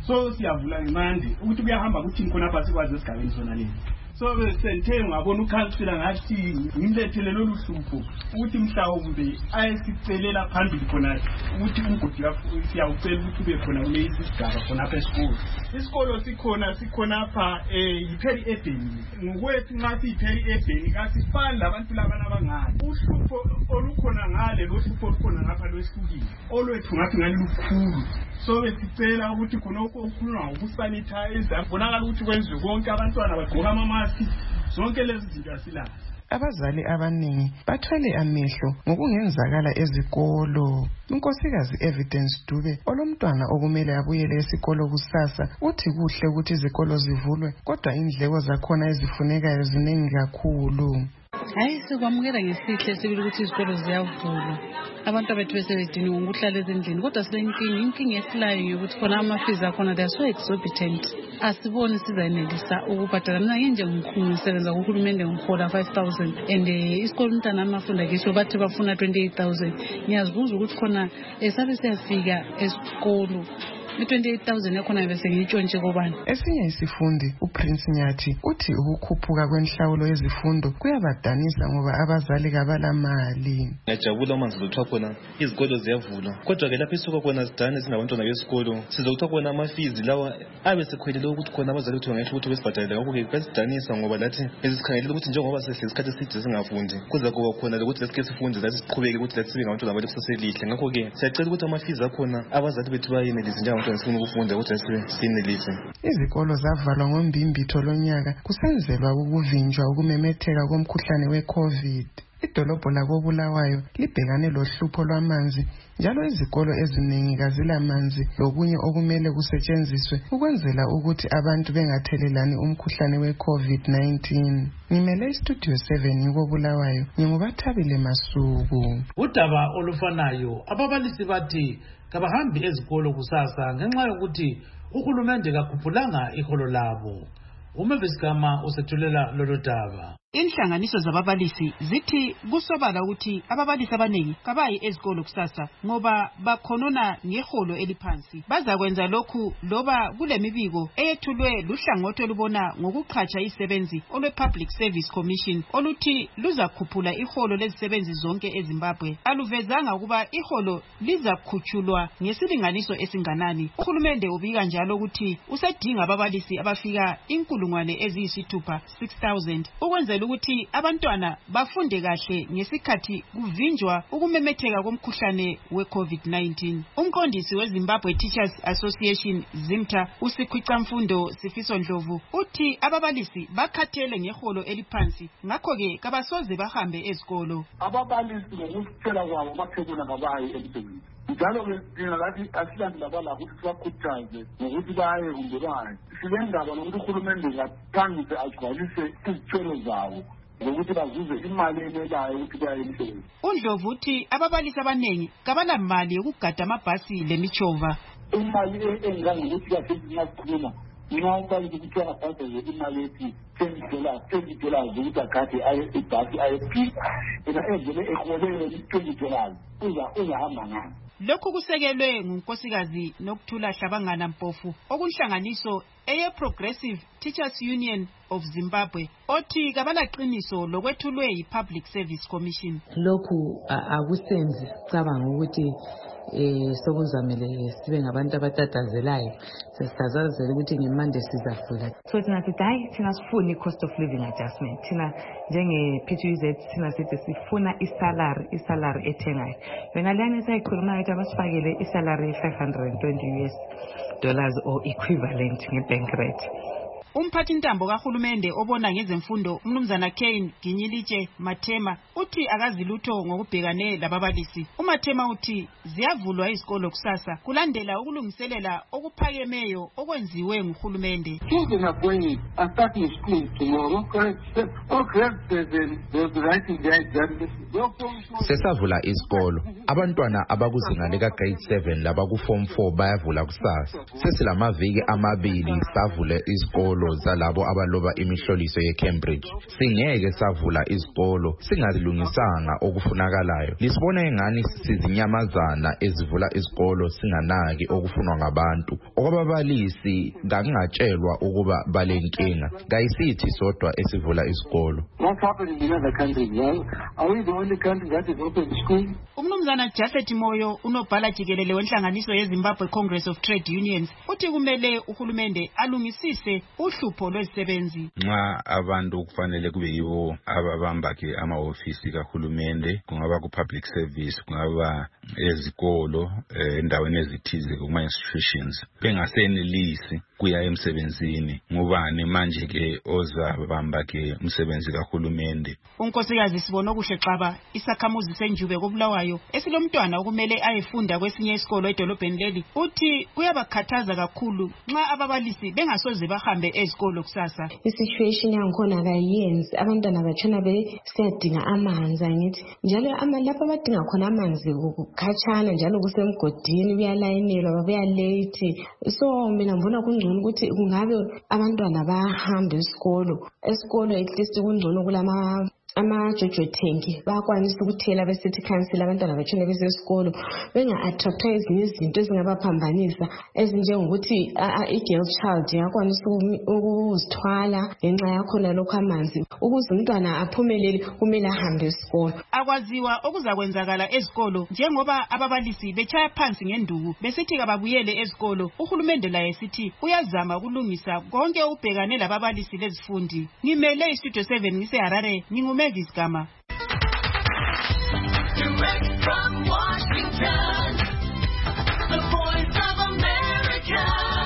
so siyavula ngemande ukuthi kuyahamba ukuthi khona pha sikwazi esigabeni sona leni. So besenthe ngabona ukhansila ngathi ngimlethele lolu hlupho ukuthi mhlawumbe ayesicelela phambili khona ukuthi umgodi siyawucela ukuthi ube khona kule isigaba khona apha esikolo. Isikolo sikhona sikhona apha eh yipheri ebheni. Ngokwethu nxa siyipheri ebheni kasifani labantu labana abangale. Uhlupho olukhona ngale lohlupho olukhona ngapha lwehlukile. Olwethu ngathi ngalilukhulu. So besicela ukuthi khona okukhuluma ngokusanitize bonakala ukuthi kwenziwe konke abantwana bagqoka ama zonke lezi zinto asilazi. Abazali abaningi bathwele amehlo ngokungenzakala ezikolo. Unkosikazi Evidence Dube olomntwana okumele abuyele esikolo kusasa uthi kuhle ukuthi izikolo zivulwe kodwa indleko zakhona ezifunekayo ziningi kakhulu. Hayi sikwamukela ngesihle sibili ukuthi izikolo ziyavulwa. Abantu abethu besebedini ngokuhlala ezindlini kodwa sile inkingi inkingi esilayo ukuthi khona amafizi akhona they are so exorbitant. Asiboni sizayenelisa ukubhadala. Mina nginje ngisebenza kuhulumende ngihola five thousand and isikolo umntana amafunda kiso bathi bafuna twenty-eight thousand. Ngiyazibuza ukuthi khona esabe siyafika esikolo twenty-eight thousand yakhona bese ngitshontshe kobani. Esinye isifundi uPrince Nyathi uthi ukukhuphuka kwenhlawulo yezifundo kuyabadanisa ngoba abazali kabala mali. Ngiyajabula uma ngizothola khona izikolo ziyavulwa kodwa ke lapho isuka khona sidane sinabantwana besikolo sizothola khona amafizi lawa abe sekhwelele ukuthi khona abazali bethu ngayisho ukuthi besibhadalele ngakho ke besidanisa ngoba lathi esikhangele ukuthi njengoba sehle isikhathi eside singafundi kuza kuba khona ukuthi lesike sifunde lathi siqhubeke ukuthi lathi sibe ngabantwana abalesase lihle ngakho ke siyacela ukuthi amafizi akhona abazali bethu bayenelise njengabantwana sifuna ukufunda ukuthi sinelise. Izikolo zavalwa ngombimbitho lonyaka kusenzelwa ukuvinjwa ukumemetheka komkhuhlane we-COVID. Idolobho lakoBulawayo libhekane lohlupho lwamanzi njalo izikolo eziningi kazilamanzi lokunye okumele kusetshenziswe ukwenzela ukuthi abantu bengathelelani umkhuhlane we-COVID nineteen. Ngimele istudio seven ngoBulawayo ngingubathabile Masuku. Udaba olufanayo ababalisi bathi kabahambi ezikolo kusasa ngenxa yokuthi uhulumende kakhuphulanga iholo labo. Umeviskama usethulela lolo daba. Inhlanganiso zababalisi zithi kusobala ukuthi ababalisi abaningi kabayi ezikolo kusasa ngoba bakhonona ngeholo eliphansi. Bazakwenza lokhu loba kulemibiko eyethulwe luhlangothi olubona ngokuqhatsha izisebenzi olwe Public Service Commission oluthi luzakhuphula iholo lezisebenzi zonke eZimbabwe. Aluvezanga ukuba iholo lizakhutshulwa ngesilinganiso esinganani. Uhulumende ubika njalo ukuthi usedinga ababalisi abafika inkulungwane eziyisithupha six thousand ukwenza ukuthi abantwana bafunde kahle ngesikhathi kuvinjwa ukumemetheka komkhuhlane we-COVID nineteen. Umqondisi weZimbabwe Teachers Association ZIMTA uSikhwicamfundo Sifiso Ndlovu uthi ababalisi bakhathele ngeholo eliphansi ngakho ke kabasoze bahambe ezikolo. Ababalisi ngokusitshela kwabo baphekula ngabayi emsebenzini. Njalo ke ngingakathi asilandela ukuthi sibakhuthaze ngokuthi baye kumbe baye. Silendaba nokuthi uhulumende kathangise agcwalise izithelo zawo ngokuthi bazuze imali enelayo ukuthi baye emsebenzini. uNdlovu uthi ababalisi abaningi kabana mali yokugada amabhasi lemichova. Imali engangokuthi kahle singakhuluma nxa umbalisi kuthiwa abhadale imali ethi ten dollars ten dollars ukuthi agade aye ibhasi ayephika ena evele eholele twenty dollars uza uzahamba ngani. Lokhu kusekelwe ngunkosikazi Nokuthula Hlabangana Mpofu okunhlanganiso eye Progressive Teachers Union of Zimbabwe othi kabalaqiniso lokwethulwe yi-Public Service Commission. Lokhu akusenzi cabanga ukuthi eh sokuzamele sibe ngabantu abatatazelayo sesitazazela ukuthi ngemande sizafula. So thina sithi hayi thina sifuna i-cost of living adjustment, thina njenge-P T U Z thina sithi sifuna isalary isalary ethengayo. Yona leyana esayikhulumayo ukuthi abasifakele isalary five hundred twenty U S dollars or equivalent nge-bank rate. Umphathi ntambo kahulumende obona ngezemfundo umnumzana Kane Ginyilitshe Mathema uthi akazilutho ngokubhekane lababalisi. uMathema uthi ziyavulwa izikolo kusasa kulandela ukulungiselela okuphakemeyo okwenziwe nguhulumende. Children are going are starting school tomorrow. All grade seven, they'll be writing their exams. Sesavula izikolo. Abantwana abakuzinga lika grade seven labaku form four bayavula kusasa. Sesilamaviki amabili savule izikolo izikolo zalabo abaloba imihloliso yeCambridge. Singeke savula izikolo singazilungisanga okufunakalayo. Lisibona engani sizinyamazana ezivula izikolo singanaki okufunwa ngabantu. Okwababalisi ngakungatshelwa ukuba balenkinga. Kayisithi sodwa esivula izikolo. What's happening in other countries? Well, are we the only country that is open school? Umnumzana Jafet Moyo unobhala jikelele wenhlanganiso yeZimbabwe Congress of Trade Unions uthi kumele uhulumende alungisise uhlupho lwezisebenzi. Nxa abantu kufanele kube yibo ababamba ke ama-ofisi kahulumende, kungaba ku-public service, kungaba ezikolo, endaweni ezithize kuma-institutions, bengasenelisi kuya emsebenzini. Ngubani manje ke ozabamba ke umsebenzi kahulumende? Unkosikazi Sibono Kuhlexaba, isakhamuzi senjube koBulawayo esilomntwana okumele ayefunda kwesinye isikolo edolobheni leli, uthi kuyabakhathaza kakhulu nxa ababalisi bengasoze bahambe ezikolo kusasa. Isituation yangikhona kayenzi abantwana batshona besiyadinga amanzi angithi njalo lapho abadinga khona amanzi ukukhatshana njalo kusemgodini kuyalayinelwa babuya late. So mina ngibona kungcono ukuthi kungabe abantwana bahamba esikolo esikolo at least kungcono kulama ama-jojo tank bayakwanisa ukuthela be-city council abantwana batshone besesikolo benga-attractwa ezinye izinto ezingabaphambanisa ezinjengokuthi i-girl child yakwanisa ukuzithwala ngenxa yakhona lokhu amanzi. Ukuze umntwana aphumelele kumele ahambe esikolo. Akwaziwa okuzakwenzakala ezikolo njengoba ababalisi betshaya phansi ngenduku besithi kababuyele ezikolo. Uhulumende laye sithi uyazama ukulungisa konke ubhekane lababalisi lezifundi. Ngimele iStudio seven ngiseHarare, ngingume Mavis Gama. Direct from Washington, the voice of America,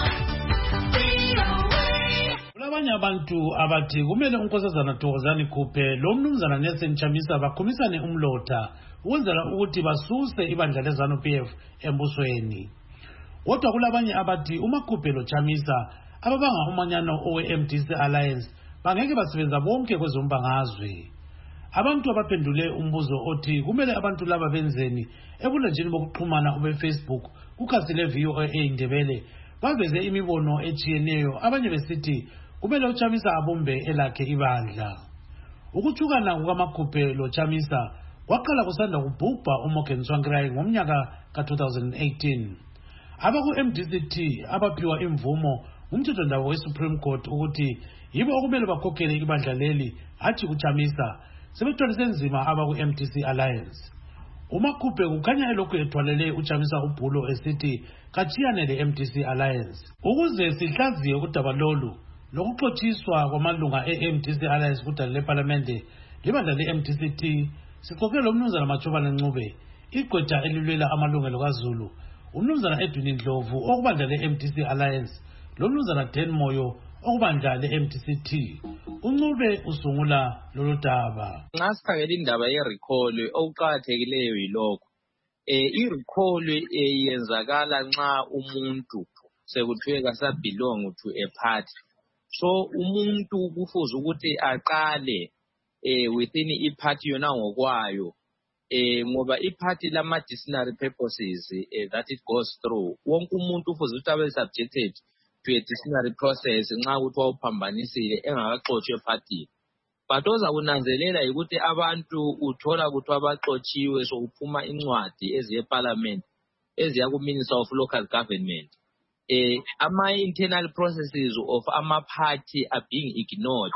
V O A. Kulabanye abantu abathi kumele unkosazana Thokozani Khuphe lo mnumzana Nelson Chamisa bakhumisane umlotha ukwenzela ukuthi basuse ibandla leZANU-P F embusweni. Kodwa kulabanye abathi uma Khuphe lo Chamisa ababanga umanyano owe-M D C Alliance bangeke basebenza bonke kwezombangazwe. Abantu abaphendule umbuzo othi kumele abantu laba benzeni ebulenjini bokuxhumana obe-Facebook kukhasile V O A Indebele baveze imibono etshiyeneyo, abanye besithi kumele uChamisa abumbe elakhe ibandla. Ukuthukana kukaMakhuphe lo Chamisa kwaqala kusanda kubhubha uMorgan Tsvangirai ngomnyaka ka-two thousand eighteen. Abaku-M D C T abaphiwa imvumo umthethondawo we-Supreme Court ukuthi yibo okumele bakhokhele ibandla leli hathi uChamisa sebethwalise nzima abaku-M D C Alliance. uMakhuphe kukhanya elokhu ethwalele uChamisa ubhulo esithi kachiyane le-M D C Alliance. Ukuze sihlaziye udaba lolu lokuxotshiswa kwamalunga e-M D C Alliance kudala leParlamente libandla le-M D C T, sixoxe lo mnumzana Matshobane Ncube, igqwetha elilwela amalungelo kaZulu, umnumzana Edwin Ndlovu okubandla le-M D C Alliance, lo mnumzana Dan Moyo okubandla le-M D C T. Uncube usungula lolu daba. Nxa sikhangela indaba ye-recall okuqakathekileyo yilokho eh i-recall yenzakala nxa umuntu sekuthiwe kasabelong to a party. So umuntu kufuze ukuthi aqale eh within i-party yona ngokwayo eh ngoba i-party lama-disciplinary purposes eh, that it goes through. Wonke umuntu ufuze ukuthi abe subjected to a disciplinary process nxa kuthiwa uphambanisile engakaxotshwe eparty. But ozakunanzelela ukuthi abantu uthola kuthiwa baxotshiwe sokuphuma incwadi eziyeParliament eziya ku-Minister of Local Government. Eh, ama-internal processes of ama-party are being ignored.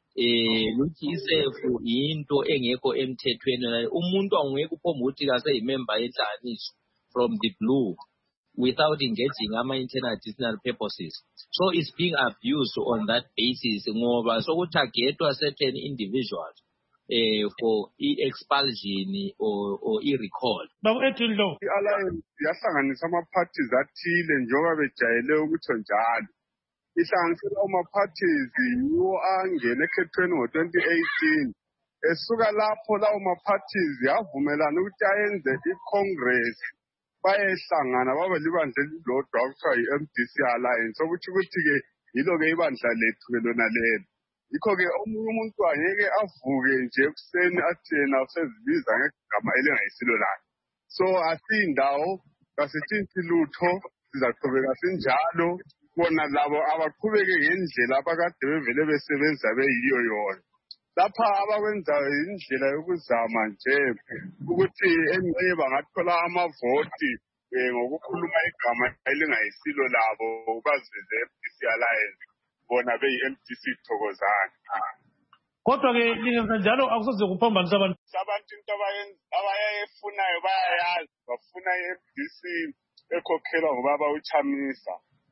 Eh, which itself into engekho emthethweni. Umuntu angeke uphombe ukuthi kaseyimember yenhlanganiso from the blue without engaging ama-internal disciplinary purposes. So it's being abused on that basis ngoba sokutargetwa certain individuals eh, for e-expulsion or, or e-recall. Babu Edwin Lo, i-Alliance yahlanganisa ama-parties athile njengoba bejayele ukuthi njalo. Ihlanganisela ama-parties yiwo angena ekhethweni ngo-twenty eighteen. Esuka lapho lawo ma-parties yavumelana ukuthi ayenze i-Congress bayehlangana babe libandla elilodwa okuthiwa yi-M D C Alliance, okuthi ukuthi-ke yilo-ke ibandla lethu-ke lona lelo. Yikho-ke omunye umuntu angeke avuke nje ekuseni athi yena usezibiza ngegama elingayisilo lakhe. So asiyindawo kasithinthi lutho, sizaqhubeka sinjalo bona labo abaqhubeke ngendlela abakade bevele besebenza beyiyo yona. Lapha abakwenzayo indlela yokuzama nje ukuthi engxenye bangathola amavoti ngokukhuluma igama elingayisilo labo baziveze M D C Alliance bona beyi-M D C Thokozani. Kodwa ke lingenza njalo akusoze kuphambanisa abantu. Abantu into abayayifunayo bayayazi, bafuna i-M D C ekhokhelwa ngubaba uChamisa.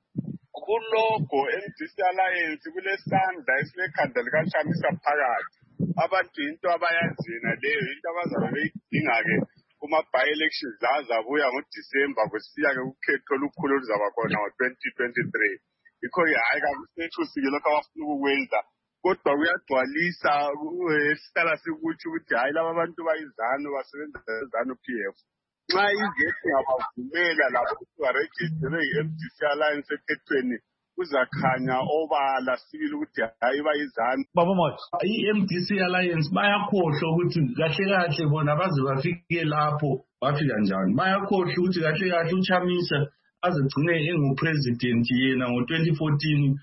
Kulogo M D C Alliance kulesandla esilekhanda likaChamisa phakathi. Abantu into abayazina leyo into abazabe beyidinga-ke kuma-by-elections azabuya ngoDisemba kusiya-ke ukhetho olukhulu oluzaba khona ngo-twenty twenty-three. Yikho-ke hhayi kakusethusi-ke lokho abafuna ukukwenza. Kodwa kuyagcwalisa esihlala sikuthi ukuthi hhayi laba abantu bayizanu basebenza ezanu P F. Nxa izethi ngabavumela labo ukuthi barejistere i-M D C Alliance ekhethweni kuzakhanya obala sibili ukuthi hayi bayizanu. Baba Mothi, i-M D C Alliance bayakhohlwa ukuthi kahle kahle bona baze bafike lapho bafika njani. Bayakhohlwa ukuthi kahle kahle uChamisa azegcine engupresident yena ngo-twenty fourteen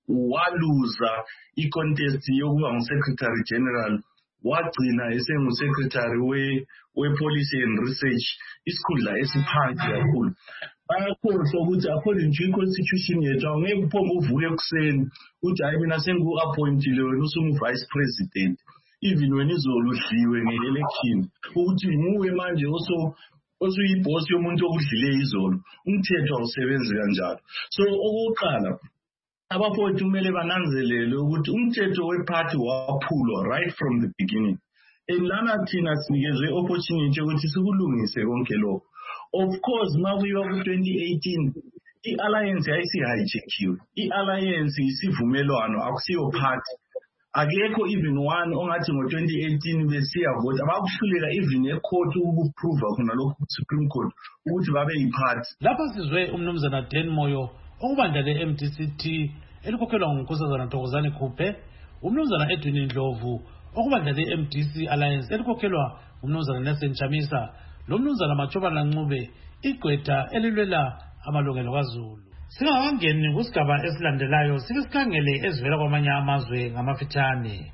waluza i-contest yokuba ngu-secretary general, wagcina esengu-secretary we-policy and research, isikhundla esiphansi kakhulu. Bayakhohlwa ukuthi according to i-constitution yethu awungeke uphombe uvuke ekuseni ukuthi hayi mina sengu-appointile wena usungu-vice president even wena izolo udliwe nge-election ukuthi nguwe manje osuyibhosi yomuntu okudlile izolo. Umthetho awusebenzi kanjalo. So okokuqala abafowethu kumele bananzelele ukuthi umthetho wephathi waphulwa right from the beginning. Elana thina sinikezwe opportunity ukuthi sikulungise konke lokho. Of course makuyiwa ku-twenty eighteen i-alliance yayisi-hijackiwe. I-alliance isivumelwano akusiyo party. Akekho even one ongathi ngo-twenty eighteen besiyavota abakuhluleka even ecourt ukuprova khona lokhu Supreme Court ukuthi babe yiphathi. Lapha sizwe umnumzana Dan Moyo okubandla le-M D C T elikhokhelwa nguNkosazana Thokozani Khuphe, umnumzana Edwin Ndlovu okubandla le-M D C Alliance elikhokhelwa umnumzana Nelson Chamisa, lo mnumzana Matshobana Ncube, igqwetha elilwela amalungelo kaZulu. Singakangeni kusigaba esilandelayo sike sikhangele ezivela kwamanye amazwe ngamafitshane.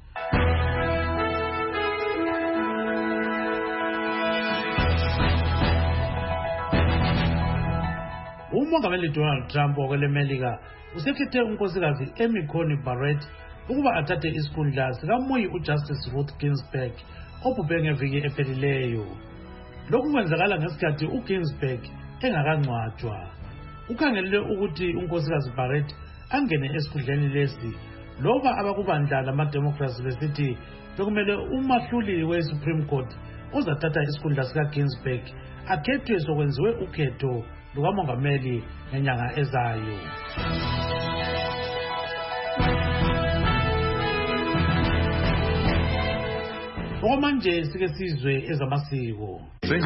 Umongameli Donald Trump wakwelemelika usekhethe unkosikazi Amy Coney Barrett ukuba athathe isikhundla sikamoyi uJustice Ruth Ginsburg obhubhe ngeviki ephelileyo. Lokhu kwenzakala ngesikhathi uGinsburg engakangcwatshwa. Ukhangelele ukuthi unkosikazi Barrett angene esikhundleni lesi loba abakubandla lama-Democrats besithi bekumele umahluli we-Supreme Court ozathatha isikhundla sikaGinsburg akhethwe sokwenziwe ukhetho lukamongameli ngenyanga ezayo. Okwamanje sike sizwe ezamasiko.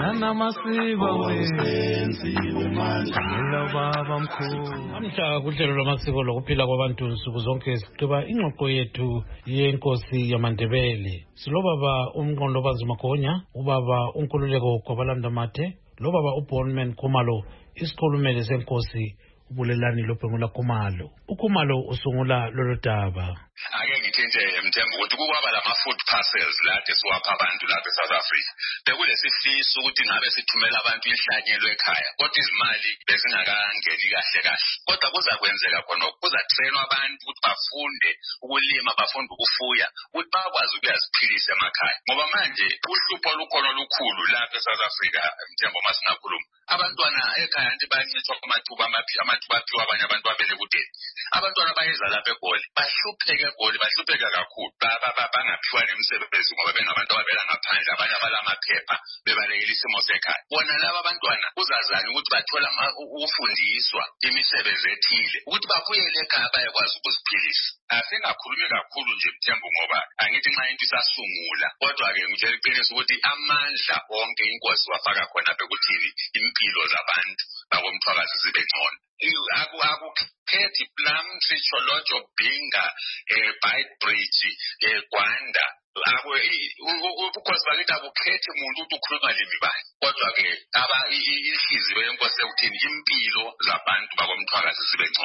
Namhla kuhlelo lwamasiko lokuphila kwabantu nsuku zonke sigqiba ingxoxo yethu yenkosi yamaNdebele. Silobaba uMnqondo Banzimagonya, ubaba uNkululeko Gwabalandamathe, lobaba uBonman Khumalo, isikhulumeli senkosi ubulelani loBhengula Khumalo. uKhumalo usungula lolu daba. Ake ngithi nje Mthembu ukuthi kukwaba lama-food parcels lade siwapha abantu lapha eSouth Africa. Bekulesifiso ukuthi ngabe sithumela abantu inhlanyelo ekhaya, kodwa izimali bezingakangeni kahle kahle. Kodwa kuzakwenzeka khona kuzatrainwa abantu ukuthi bafunde ukulima, bafunde ukufuya, ukuthi bakwazi ukuyaziphilisa emakhaya. Ngoba manje uhlupho lukhona olukhulu lapha eSouth Africa Mthembu masingakhuluma. Abantwana ekhaya nje bayancithwa amathuba amathuba aphiwa abanye abantu abele kudeni. Abantwana bayeza lapha eGoli bahlupheke eGoli bahlupheka kakhulu bangaphiwa nemisebenzi ngoba bengabantu ababela ngaphandle, abanye abalamaphepha bebalekela isimo sekhaya. Bona laba abantwana kuzazana ukuthi bathola ukufundiswa imisebenzi ethile ukuthi babuyele ekhaya bayakwazi ukuziphilisa. Asingakhulumi kakhulu nje Mthembu ngoba angithi nxa into isasungula, kodwa-ke ngitshela iqiniso ukuthi amandla onke inkosi wafaka khona bekuthini impilo zabantu bakomthwakazi zibe ngcono. Akukhethi Plumtree, Tsholotsho, Bhinga, Beitbridge, Gwanda. Ubukhosi bakithi abukhethi umuntu ukuthi ukhuluma limi bani, kodwa-ke inhliziyo yenkosi ekuthini impilo zabantu bakomthwakazi zibe ngcono.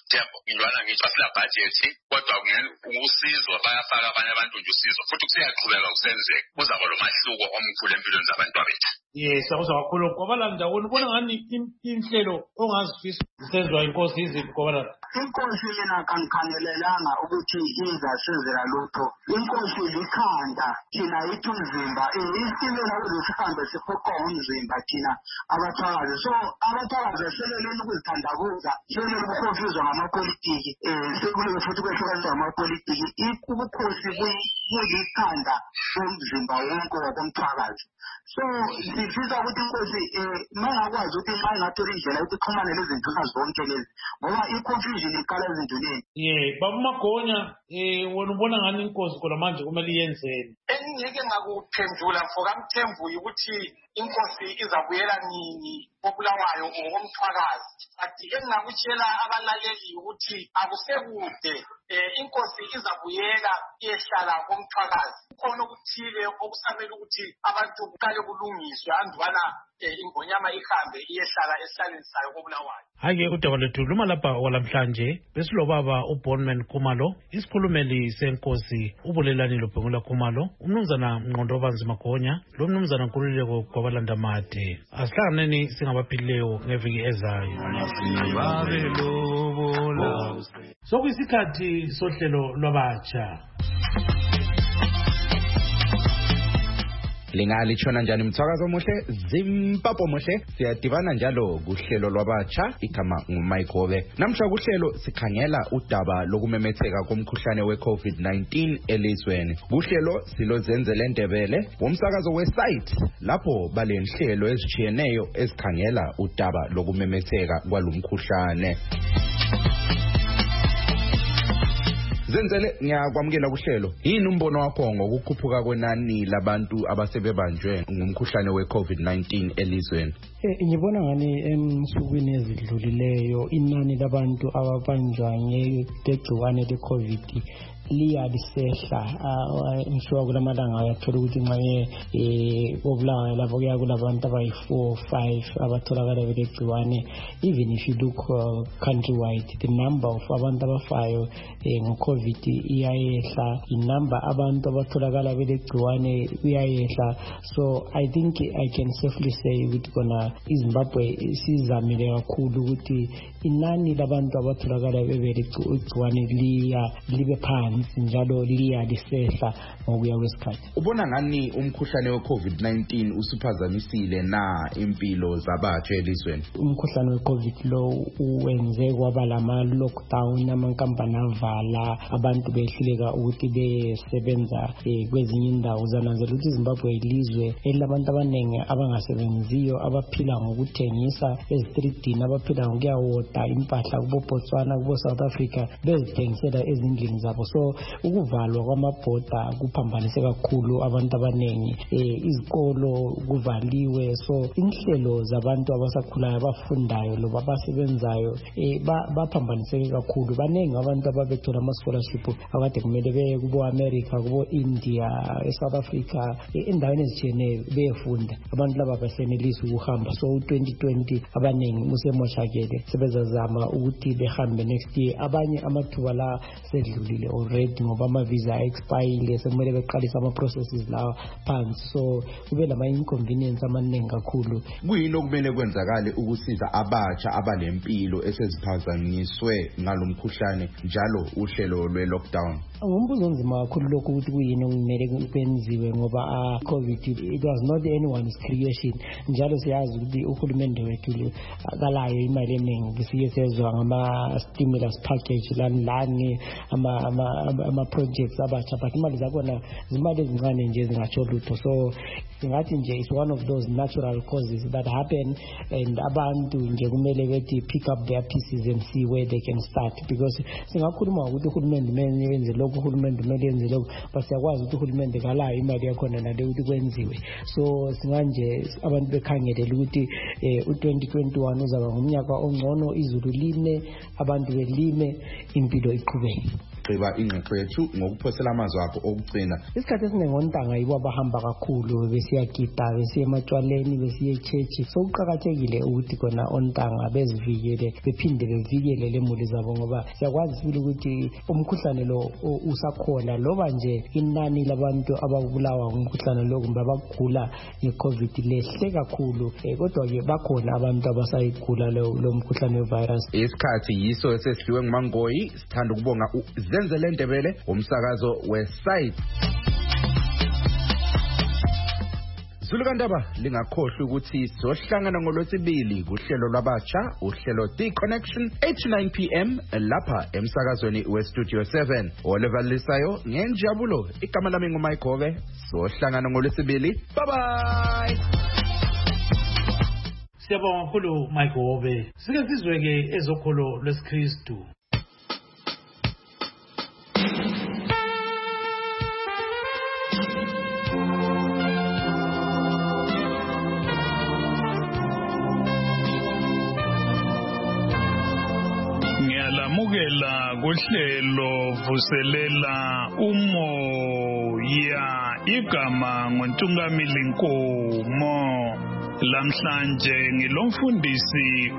Thembo ingwana ngisho asila budget kodwa usizo bayafaka abanye abantu nje usizo futhi kusiyaqhubeka kusenzeka kuzaba lo mahluko omkhulu empilweni zabantu bethu. Yes, akuza kakhulu Gobalanda ubona ngani inhlelo ongazifisa zisenzwa inkosi iziphi Gobalanda? Inkosi yena kankhangelelanga ukuthi izasenzela lutho. Inkosi likhanda thina ithi umzimba isibela uzikhanda sikhokho umzimba thina abathakazi. So abathakazi seleleni ukuzithandabuza seleleni ukukhofizwa ngamapolitiki eh sekuleke futhi kwehlukaniswa ngamapolitiki ubukhosi buyikhanda umzimba wonke womthakazi. So sifisa ukuthi inkosi eh mayakwazi ukuthi xa ingathola indlela ukuthi ixhumane lezinto zonke lezi ngoba i-confusion iqala ezinduneni. Yeah, babumagonya eh wena ubona ngani inkosi khona manje kumele iyenzeni? Engike ngakuphendula mfokamthembu ukuthi inkosi izabuyela nini obulawayo ngomthwakazi. Ati engakutshela abalaleli ukuthi akusekude inkosi izabuyela iyehlala komthwakazi. Khona okuthile okusamele ukuthi abantu kuqale kulungiswe andwana ingonyama ihambe iyehlala esihlaleni sayo kobulawayo. Hayi udaba lethu luma lapha kwalamhlanje besilobaba uBonman Khumalo isikhulumeli senkosi ubulelanilo Bhengula Khumalo umnumzana Mnqondo Banzima Magonya lo mnumzana Nkululeko Gobalanda Made asihlanganeni singabaphilileyo ngeviki ezayo. Sokuyisikhathi sohlelo lwabatsha. Lingalishona njani mthakazo omuhle Zimbabwe omuhle siyadibana njalo kuhlelo lwabatsha igama nguMayigobe. Namhla kuhlelo sikhangela udaba lokumemetheka komkhuhlane we-COVID nineteen elizweni. Kuhlelo silozenzele Ndebele womsakazo wesite lapho balenhlelo ezijiyeneyo ezikhangela udaba lokumemetheka kwalomkhuhlane. Zenzele ngiyakwamukela kuhlelo. Yini umbono wakho ngokukhuphuka kwenani labantu abasebebanjwe ngumkhuhlane we-COVID nineteen elizweni? Eh ngibona ngani emsukwini ezidlulileyo inani labantu ababanjwa ngegciwane le-COVID liya lisehla ngisho kulamalanga ayathola ukuthi manje eh obulawa lapho kuya kulabantu abayi four five abatholakala belegciwane. Even if you look uh, countrywide the number of abantu abafayo eh, ngo-COVID iyayehla, inumber abantu abatholakala belegciwane iyayehla. So I think I can safely say ukuthi kona iZimbabwe sizamile kakhulu ukuthi inani labantu abatholakala bebelegciwane liya libe phansi njalo liya lisehla ngokuya kwesikhathi. Ubona ngani umkhuhlane we-COVID nineteen usuphazamisile na impilo zabatsha elizweni? Umkhuhlane we-COVID lo uwenze kwaba lama lockdown, amankampani avala, abantu behluleka ukuthi besebenza kwezinye indawo. Zananzela ukuthi iZimbabwe ilizwe elilabantu abaningi abangasebenziyo abaphila ngokuthengisa ezitreetini, abaphila ngokuyawoda impahla kubo Botswana kubo South Africa bezithengisela ezindlini zabo. So ukuvalwa kwamabhoda kuphambanise kakhulu abantu abaningi, eh izikolo kuvaliwe. So inhlelo zabantu abasakhulayo abafundayo loba abasebenzayo eh baphambaniseke kakhulu. Baningi abantu ababethola ama scholarship akade kumele beye kubo America kubo India eSouth Africa endaweni ezitshiyeneyo beyefunda. Abantu laba basenelisa ukuhamba. So twenty twenty abaningi musemoshakele sebezazama ukuthi behambe next year. Abanye amathuba la sedlulile already ngoba ama visa expire sekumele beqalisa ama processes la phansi. So kube lama inconvenience amaningi kakhulu. Kuyini okumele kwenzakale ukusiza abatsha abalempilo eseziphazanyiswe ngalomkhuhlane njalo uhlelo lwe-lockdown? Ngumbuzo onzima kakhulu lokho ukuthi kuyini okumele kwenziwe ngoba COVID it was not anyone's creation. Njalo siyazi ukuthi uhulumende wethu akalayo imali eningi, siyezwa ngama stimulus package lani lani ama ama ama projects abatsha, but imali zakhona zimali ezincane nje zingatsho lutho. So singathi nje it's one of those natural causes that happen and abantu nje kumele bethi pick up their pieces and see where they can start, because singakhuluma ukuthi uhulumende kumele yenze lokho, uhulumende kumele yenze lokho, but siyakwazi ukuthi uhulumende kalayo imali yakhona nale ukuthi kwenziwe. So singanje abantu bekhangelele ukuthi u twenty twenty-one uzaba ngumnyaka ongcono, izulu line, abantu belime, impilo iqhubeke. siyogqiba ingxoxo yethu ngokuphosela amazwi akho okugcina. Isikhathi esiningi ontanga yibo abahamba kakhulu besiyagida besiye ematshwaleni besiye echechi. So kuqakathekile ukuthi kona ontanga bezivikele bephinde bevikele lemuli zabo ngoba siyakwazi sibili ukuthi umkhuhlane lo usakhona loba nje inani labantu ababulawa ngumkhuhlane lo kumbe abagula ngeCovid lehle kakhulu kodwa ke bakhona abantu abasayigula lo mkhuhlane wevirus. Isikhathi yiso sesiwe nguMangoyi. Sithanda ukubonga uZenzele Ndebele umsakazo wesite. Zulukandaba lingakhohlwa ukuthi sohlangana ngolwesibili kuhlelo lwabatsha uhlelo The Connection eight to nine p m lapha emsakazweni weStudio seven. Oliver Lisayo ngenjabulo igama lami nguMayikhove. Sohlangana ngolwesibili. Bye bye. Siyabonga kakhulu Mayikhove. Sike sizweke ezokholo lwesikristu. Ngiyalamukela kuhlelo vuselela umoya igama ngontungamili Nkomo. Lamhlanje ngilomfundisi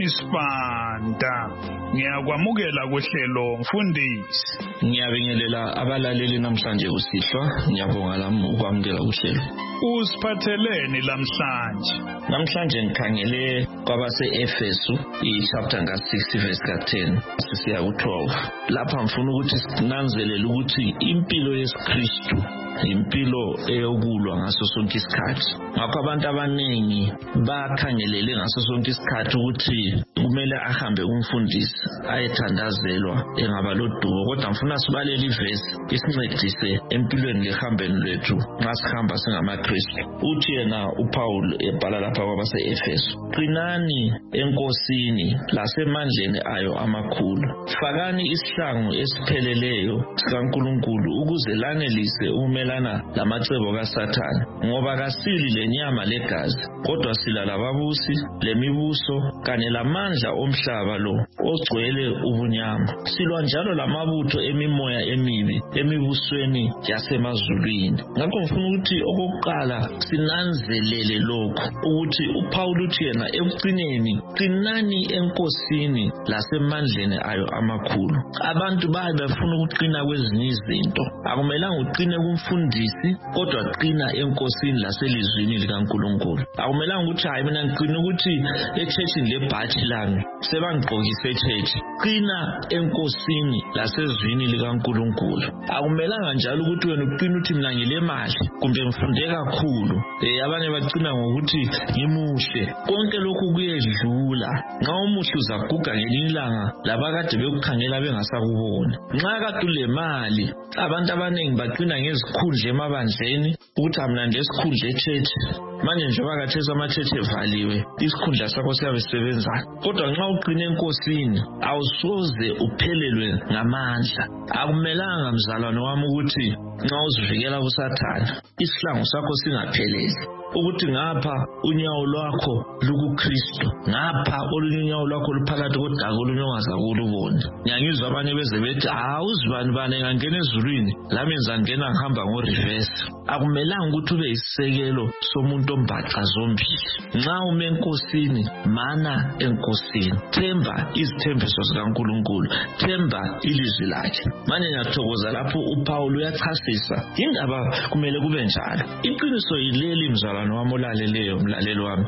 uSenisipanda. Ngiyakwamukela kuhlelo mfundisi. Ngiyabingelela abalaleli namhlanje usihlwa. Ngiyabonga lami ukwamukela kuhlelo. Usiphatheleni lamhlanje? Namhlanje ngikhangele kwabase Efesu ichapter ka six verse ka ten sisiya ku twelve. Lapha ngifuna ukuthi sinanzelele ukuthi impilo yesikristu impilo eyokulwa ngaso sonke isikhathi. Ngakho abantu abaningi bakhangelele ngaso sonke isikhathi ukuthi kumele ahambe umfundisi ayethandazelwa engaba lodumo, kodwa ngifuna sibalele ivesi isincedise empilweni lehambeni lethu nxa sihamba singamaKristu. Uthi yena uPaul ebhala lapha kwabase Efesu, qinani enkosini lasemandleni ayo amakhulu, fakani isihlangu esipheleleyo sikaNkulunkulu ukuze lanelise umelana lamacebo kaSathane, ngoba kasili lenyama legazi kodwa sila lababusi lemibuso kanye lamandla omhlaba lo ogcwele ubunyama. Silwa njalo lamabutho emimoya emibi emibusweni yasemazulwini. Ngakho ngifuna ukuthi okokuqala sinanzelele lokho ukuthi uPaul uthi yena ekucineni qinani enkosini lasemandleni ayo amakhulu. Abantu baye bafuna ukuqina kwezinye izinto. Akumelanga uqine kumfundisi kodwa qina enkosini laselizwini likaNkulunkulu. Akumelanga ukuthi hayi mina ngiqina ukuthi echurchini lebhathi lami sebangigqokise echurch. Qina enkosini lasezwini likaNkulunkulu. Akumelanga njalo ukuthi wena uqina uthi mina ngilemali kumbe ngifunde kakhulu. Eh abanye baqina ngokuthi ngimuhle. Konke lokhu kuyedlula. Nxa umuhle uzaguga ngelinye ilanga labakade bekukhangela bengasakubona. Nxa kade ulemali abantu abaningi baqina ngezikhundla emabandleni ukuthi mina ndesikhundla echurch. Manje njengoba kathesa ama-church evaliwe isikhundla sakho siyabe sisebenza. Kodwa nxa uqine enkosini awusoze uphelelwe ngamandla. Akumelanga mzalwane wami ukuthi nxa uzivikela kuSathane isihlangu sakho singapheleli. Ukuthi ngapha unyawo lwakho lukuKristu, ngapha olunye unyawo lwakho luphakathi kodaka olunye ongazakulubona. Ngiyangizwa abanye beze bethi awuzibani bane ngangena ezulwini lami ngizangena ngihamba ngo-reverse. Akumelanga ukuthi ube isisekelo somuntu ombaxa zombili. Nxa ume enkosini mana enkosini, themba izithembiso zikaNkulunkulu, themba ilizwi lakhe. Manje ngiyathokoza lapho uPaul uyachasisa indaba kumele kube njalo. Iqiniso yileli mzalwane wami olaleleyo mlaleli wami,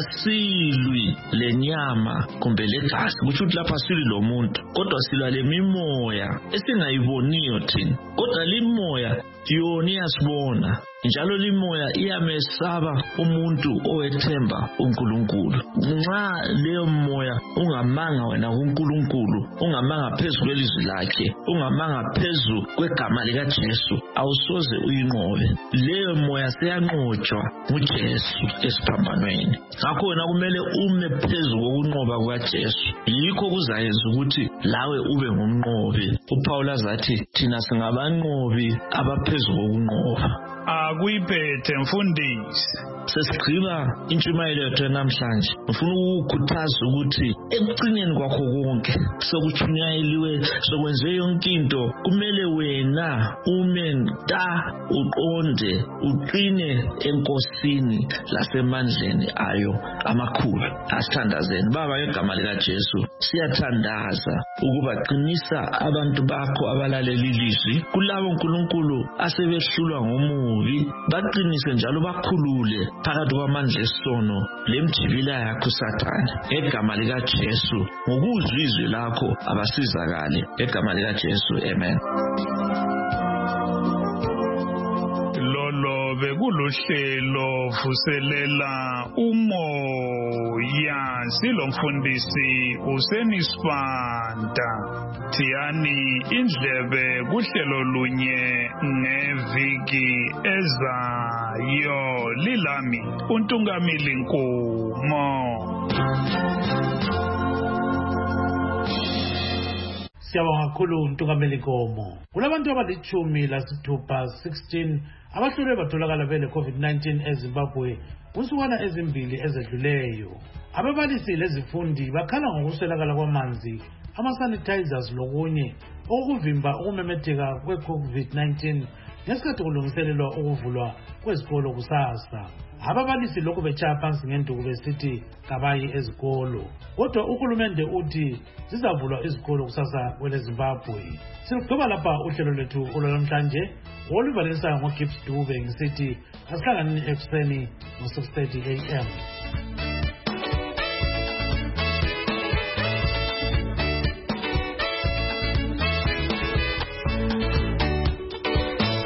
kasilwi lenyama kumbe legazi kusho ukuthi lapha sili lo muntu kodwa silwa lemimoya esingayiboniyo thina, kodwa limoya yona iyasibona njalo limoya iyamesaba umuntu owethemba uNkulunkulu. Nxa leyo moya ungamanga wena kuNkulunkulu, ungamanga phezulu kwelizwi lakhe, ungamanga phezulu kwegama likaJesu, awusoze uyinqobe. Leyo moya seyanqotshwa nguJesu esiphambanweni. Ngakho wena kumele ume phezulu kokunqoba kukaJesu, yikho kuzayenza ukuthi lawe ube ngumnqobi. uPaul azathi thina singabanqobi abaphezulu phezu kokunqoba. Akuyiphethe mfundisi. Sesigqiba intshumayelo yethu namhlanje. Ngifuna ukukhuthaza ukuthi ekugcineni kwakho konke sokuchunyayeliwe sokwenze yonke into kumele wena ume nta uqonde uqine enkosini lasemandleni ayo amakhulu. Asithandazeni baba ngegama lika Jesu siyathandaza ukuba qinisa abantu bakho abalaleli ilizwi kulabo uNkulunkulu asebehlulwa ngomubi baqinise njalo bakhulule phakathi kwamandla esono lemjibila yakho Sathane ngegama lika Jesu ngokuzwa izwi lakho abasizakale ngegama lika Jesu amen. Lolo bekuluhlelo vuselela umoya silomfundisi usenisipanda Thiyani indlebe kuhlelo lunye ngeviki ezayo lilami uNtungamili Nkomo. Siyabonga kakhulu uNtungamili Nkomo. Kulabantu abalichumi lasithupha sixteen abahlolwe batholakala bele COVID nineteen eZimbabwe kusukana ezimbili ezedluleyo. Ababalisi lezifundi bakhala ngokuswelakala kwamanzi, ama-sanitizers lokunye okuvimba ukumemetheka kwe-COVID nineteen ngesikhathi kulungiselelwa ukuvulwa kwezikolo kusasa. Ababalisi lokhu betshaya phansi ngenduku besithi kabayi ezikolo. Kodwa uhulumende uthi zizavulwa izikolo kusasa kwele Zimbabwe. Sikugqiba lapha uhlelo lwethu olwalamhlanje oluvalisayo ngoGibbs Dube ngisithi asihlanganeni ekuseni ngo six thirty a m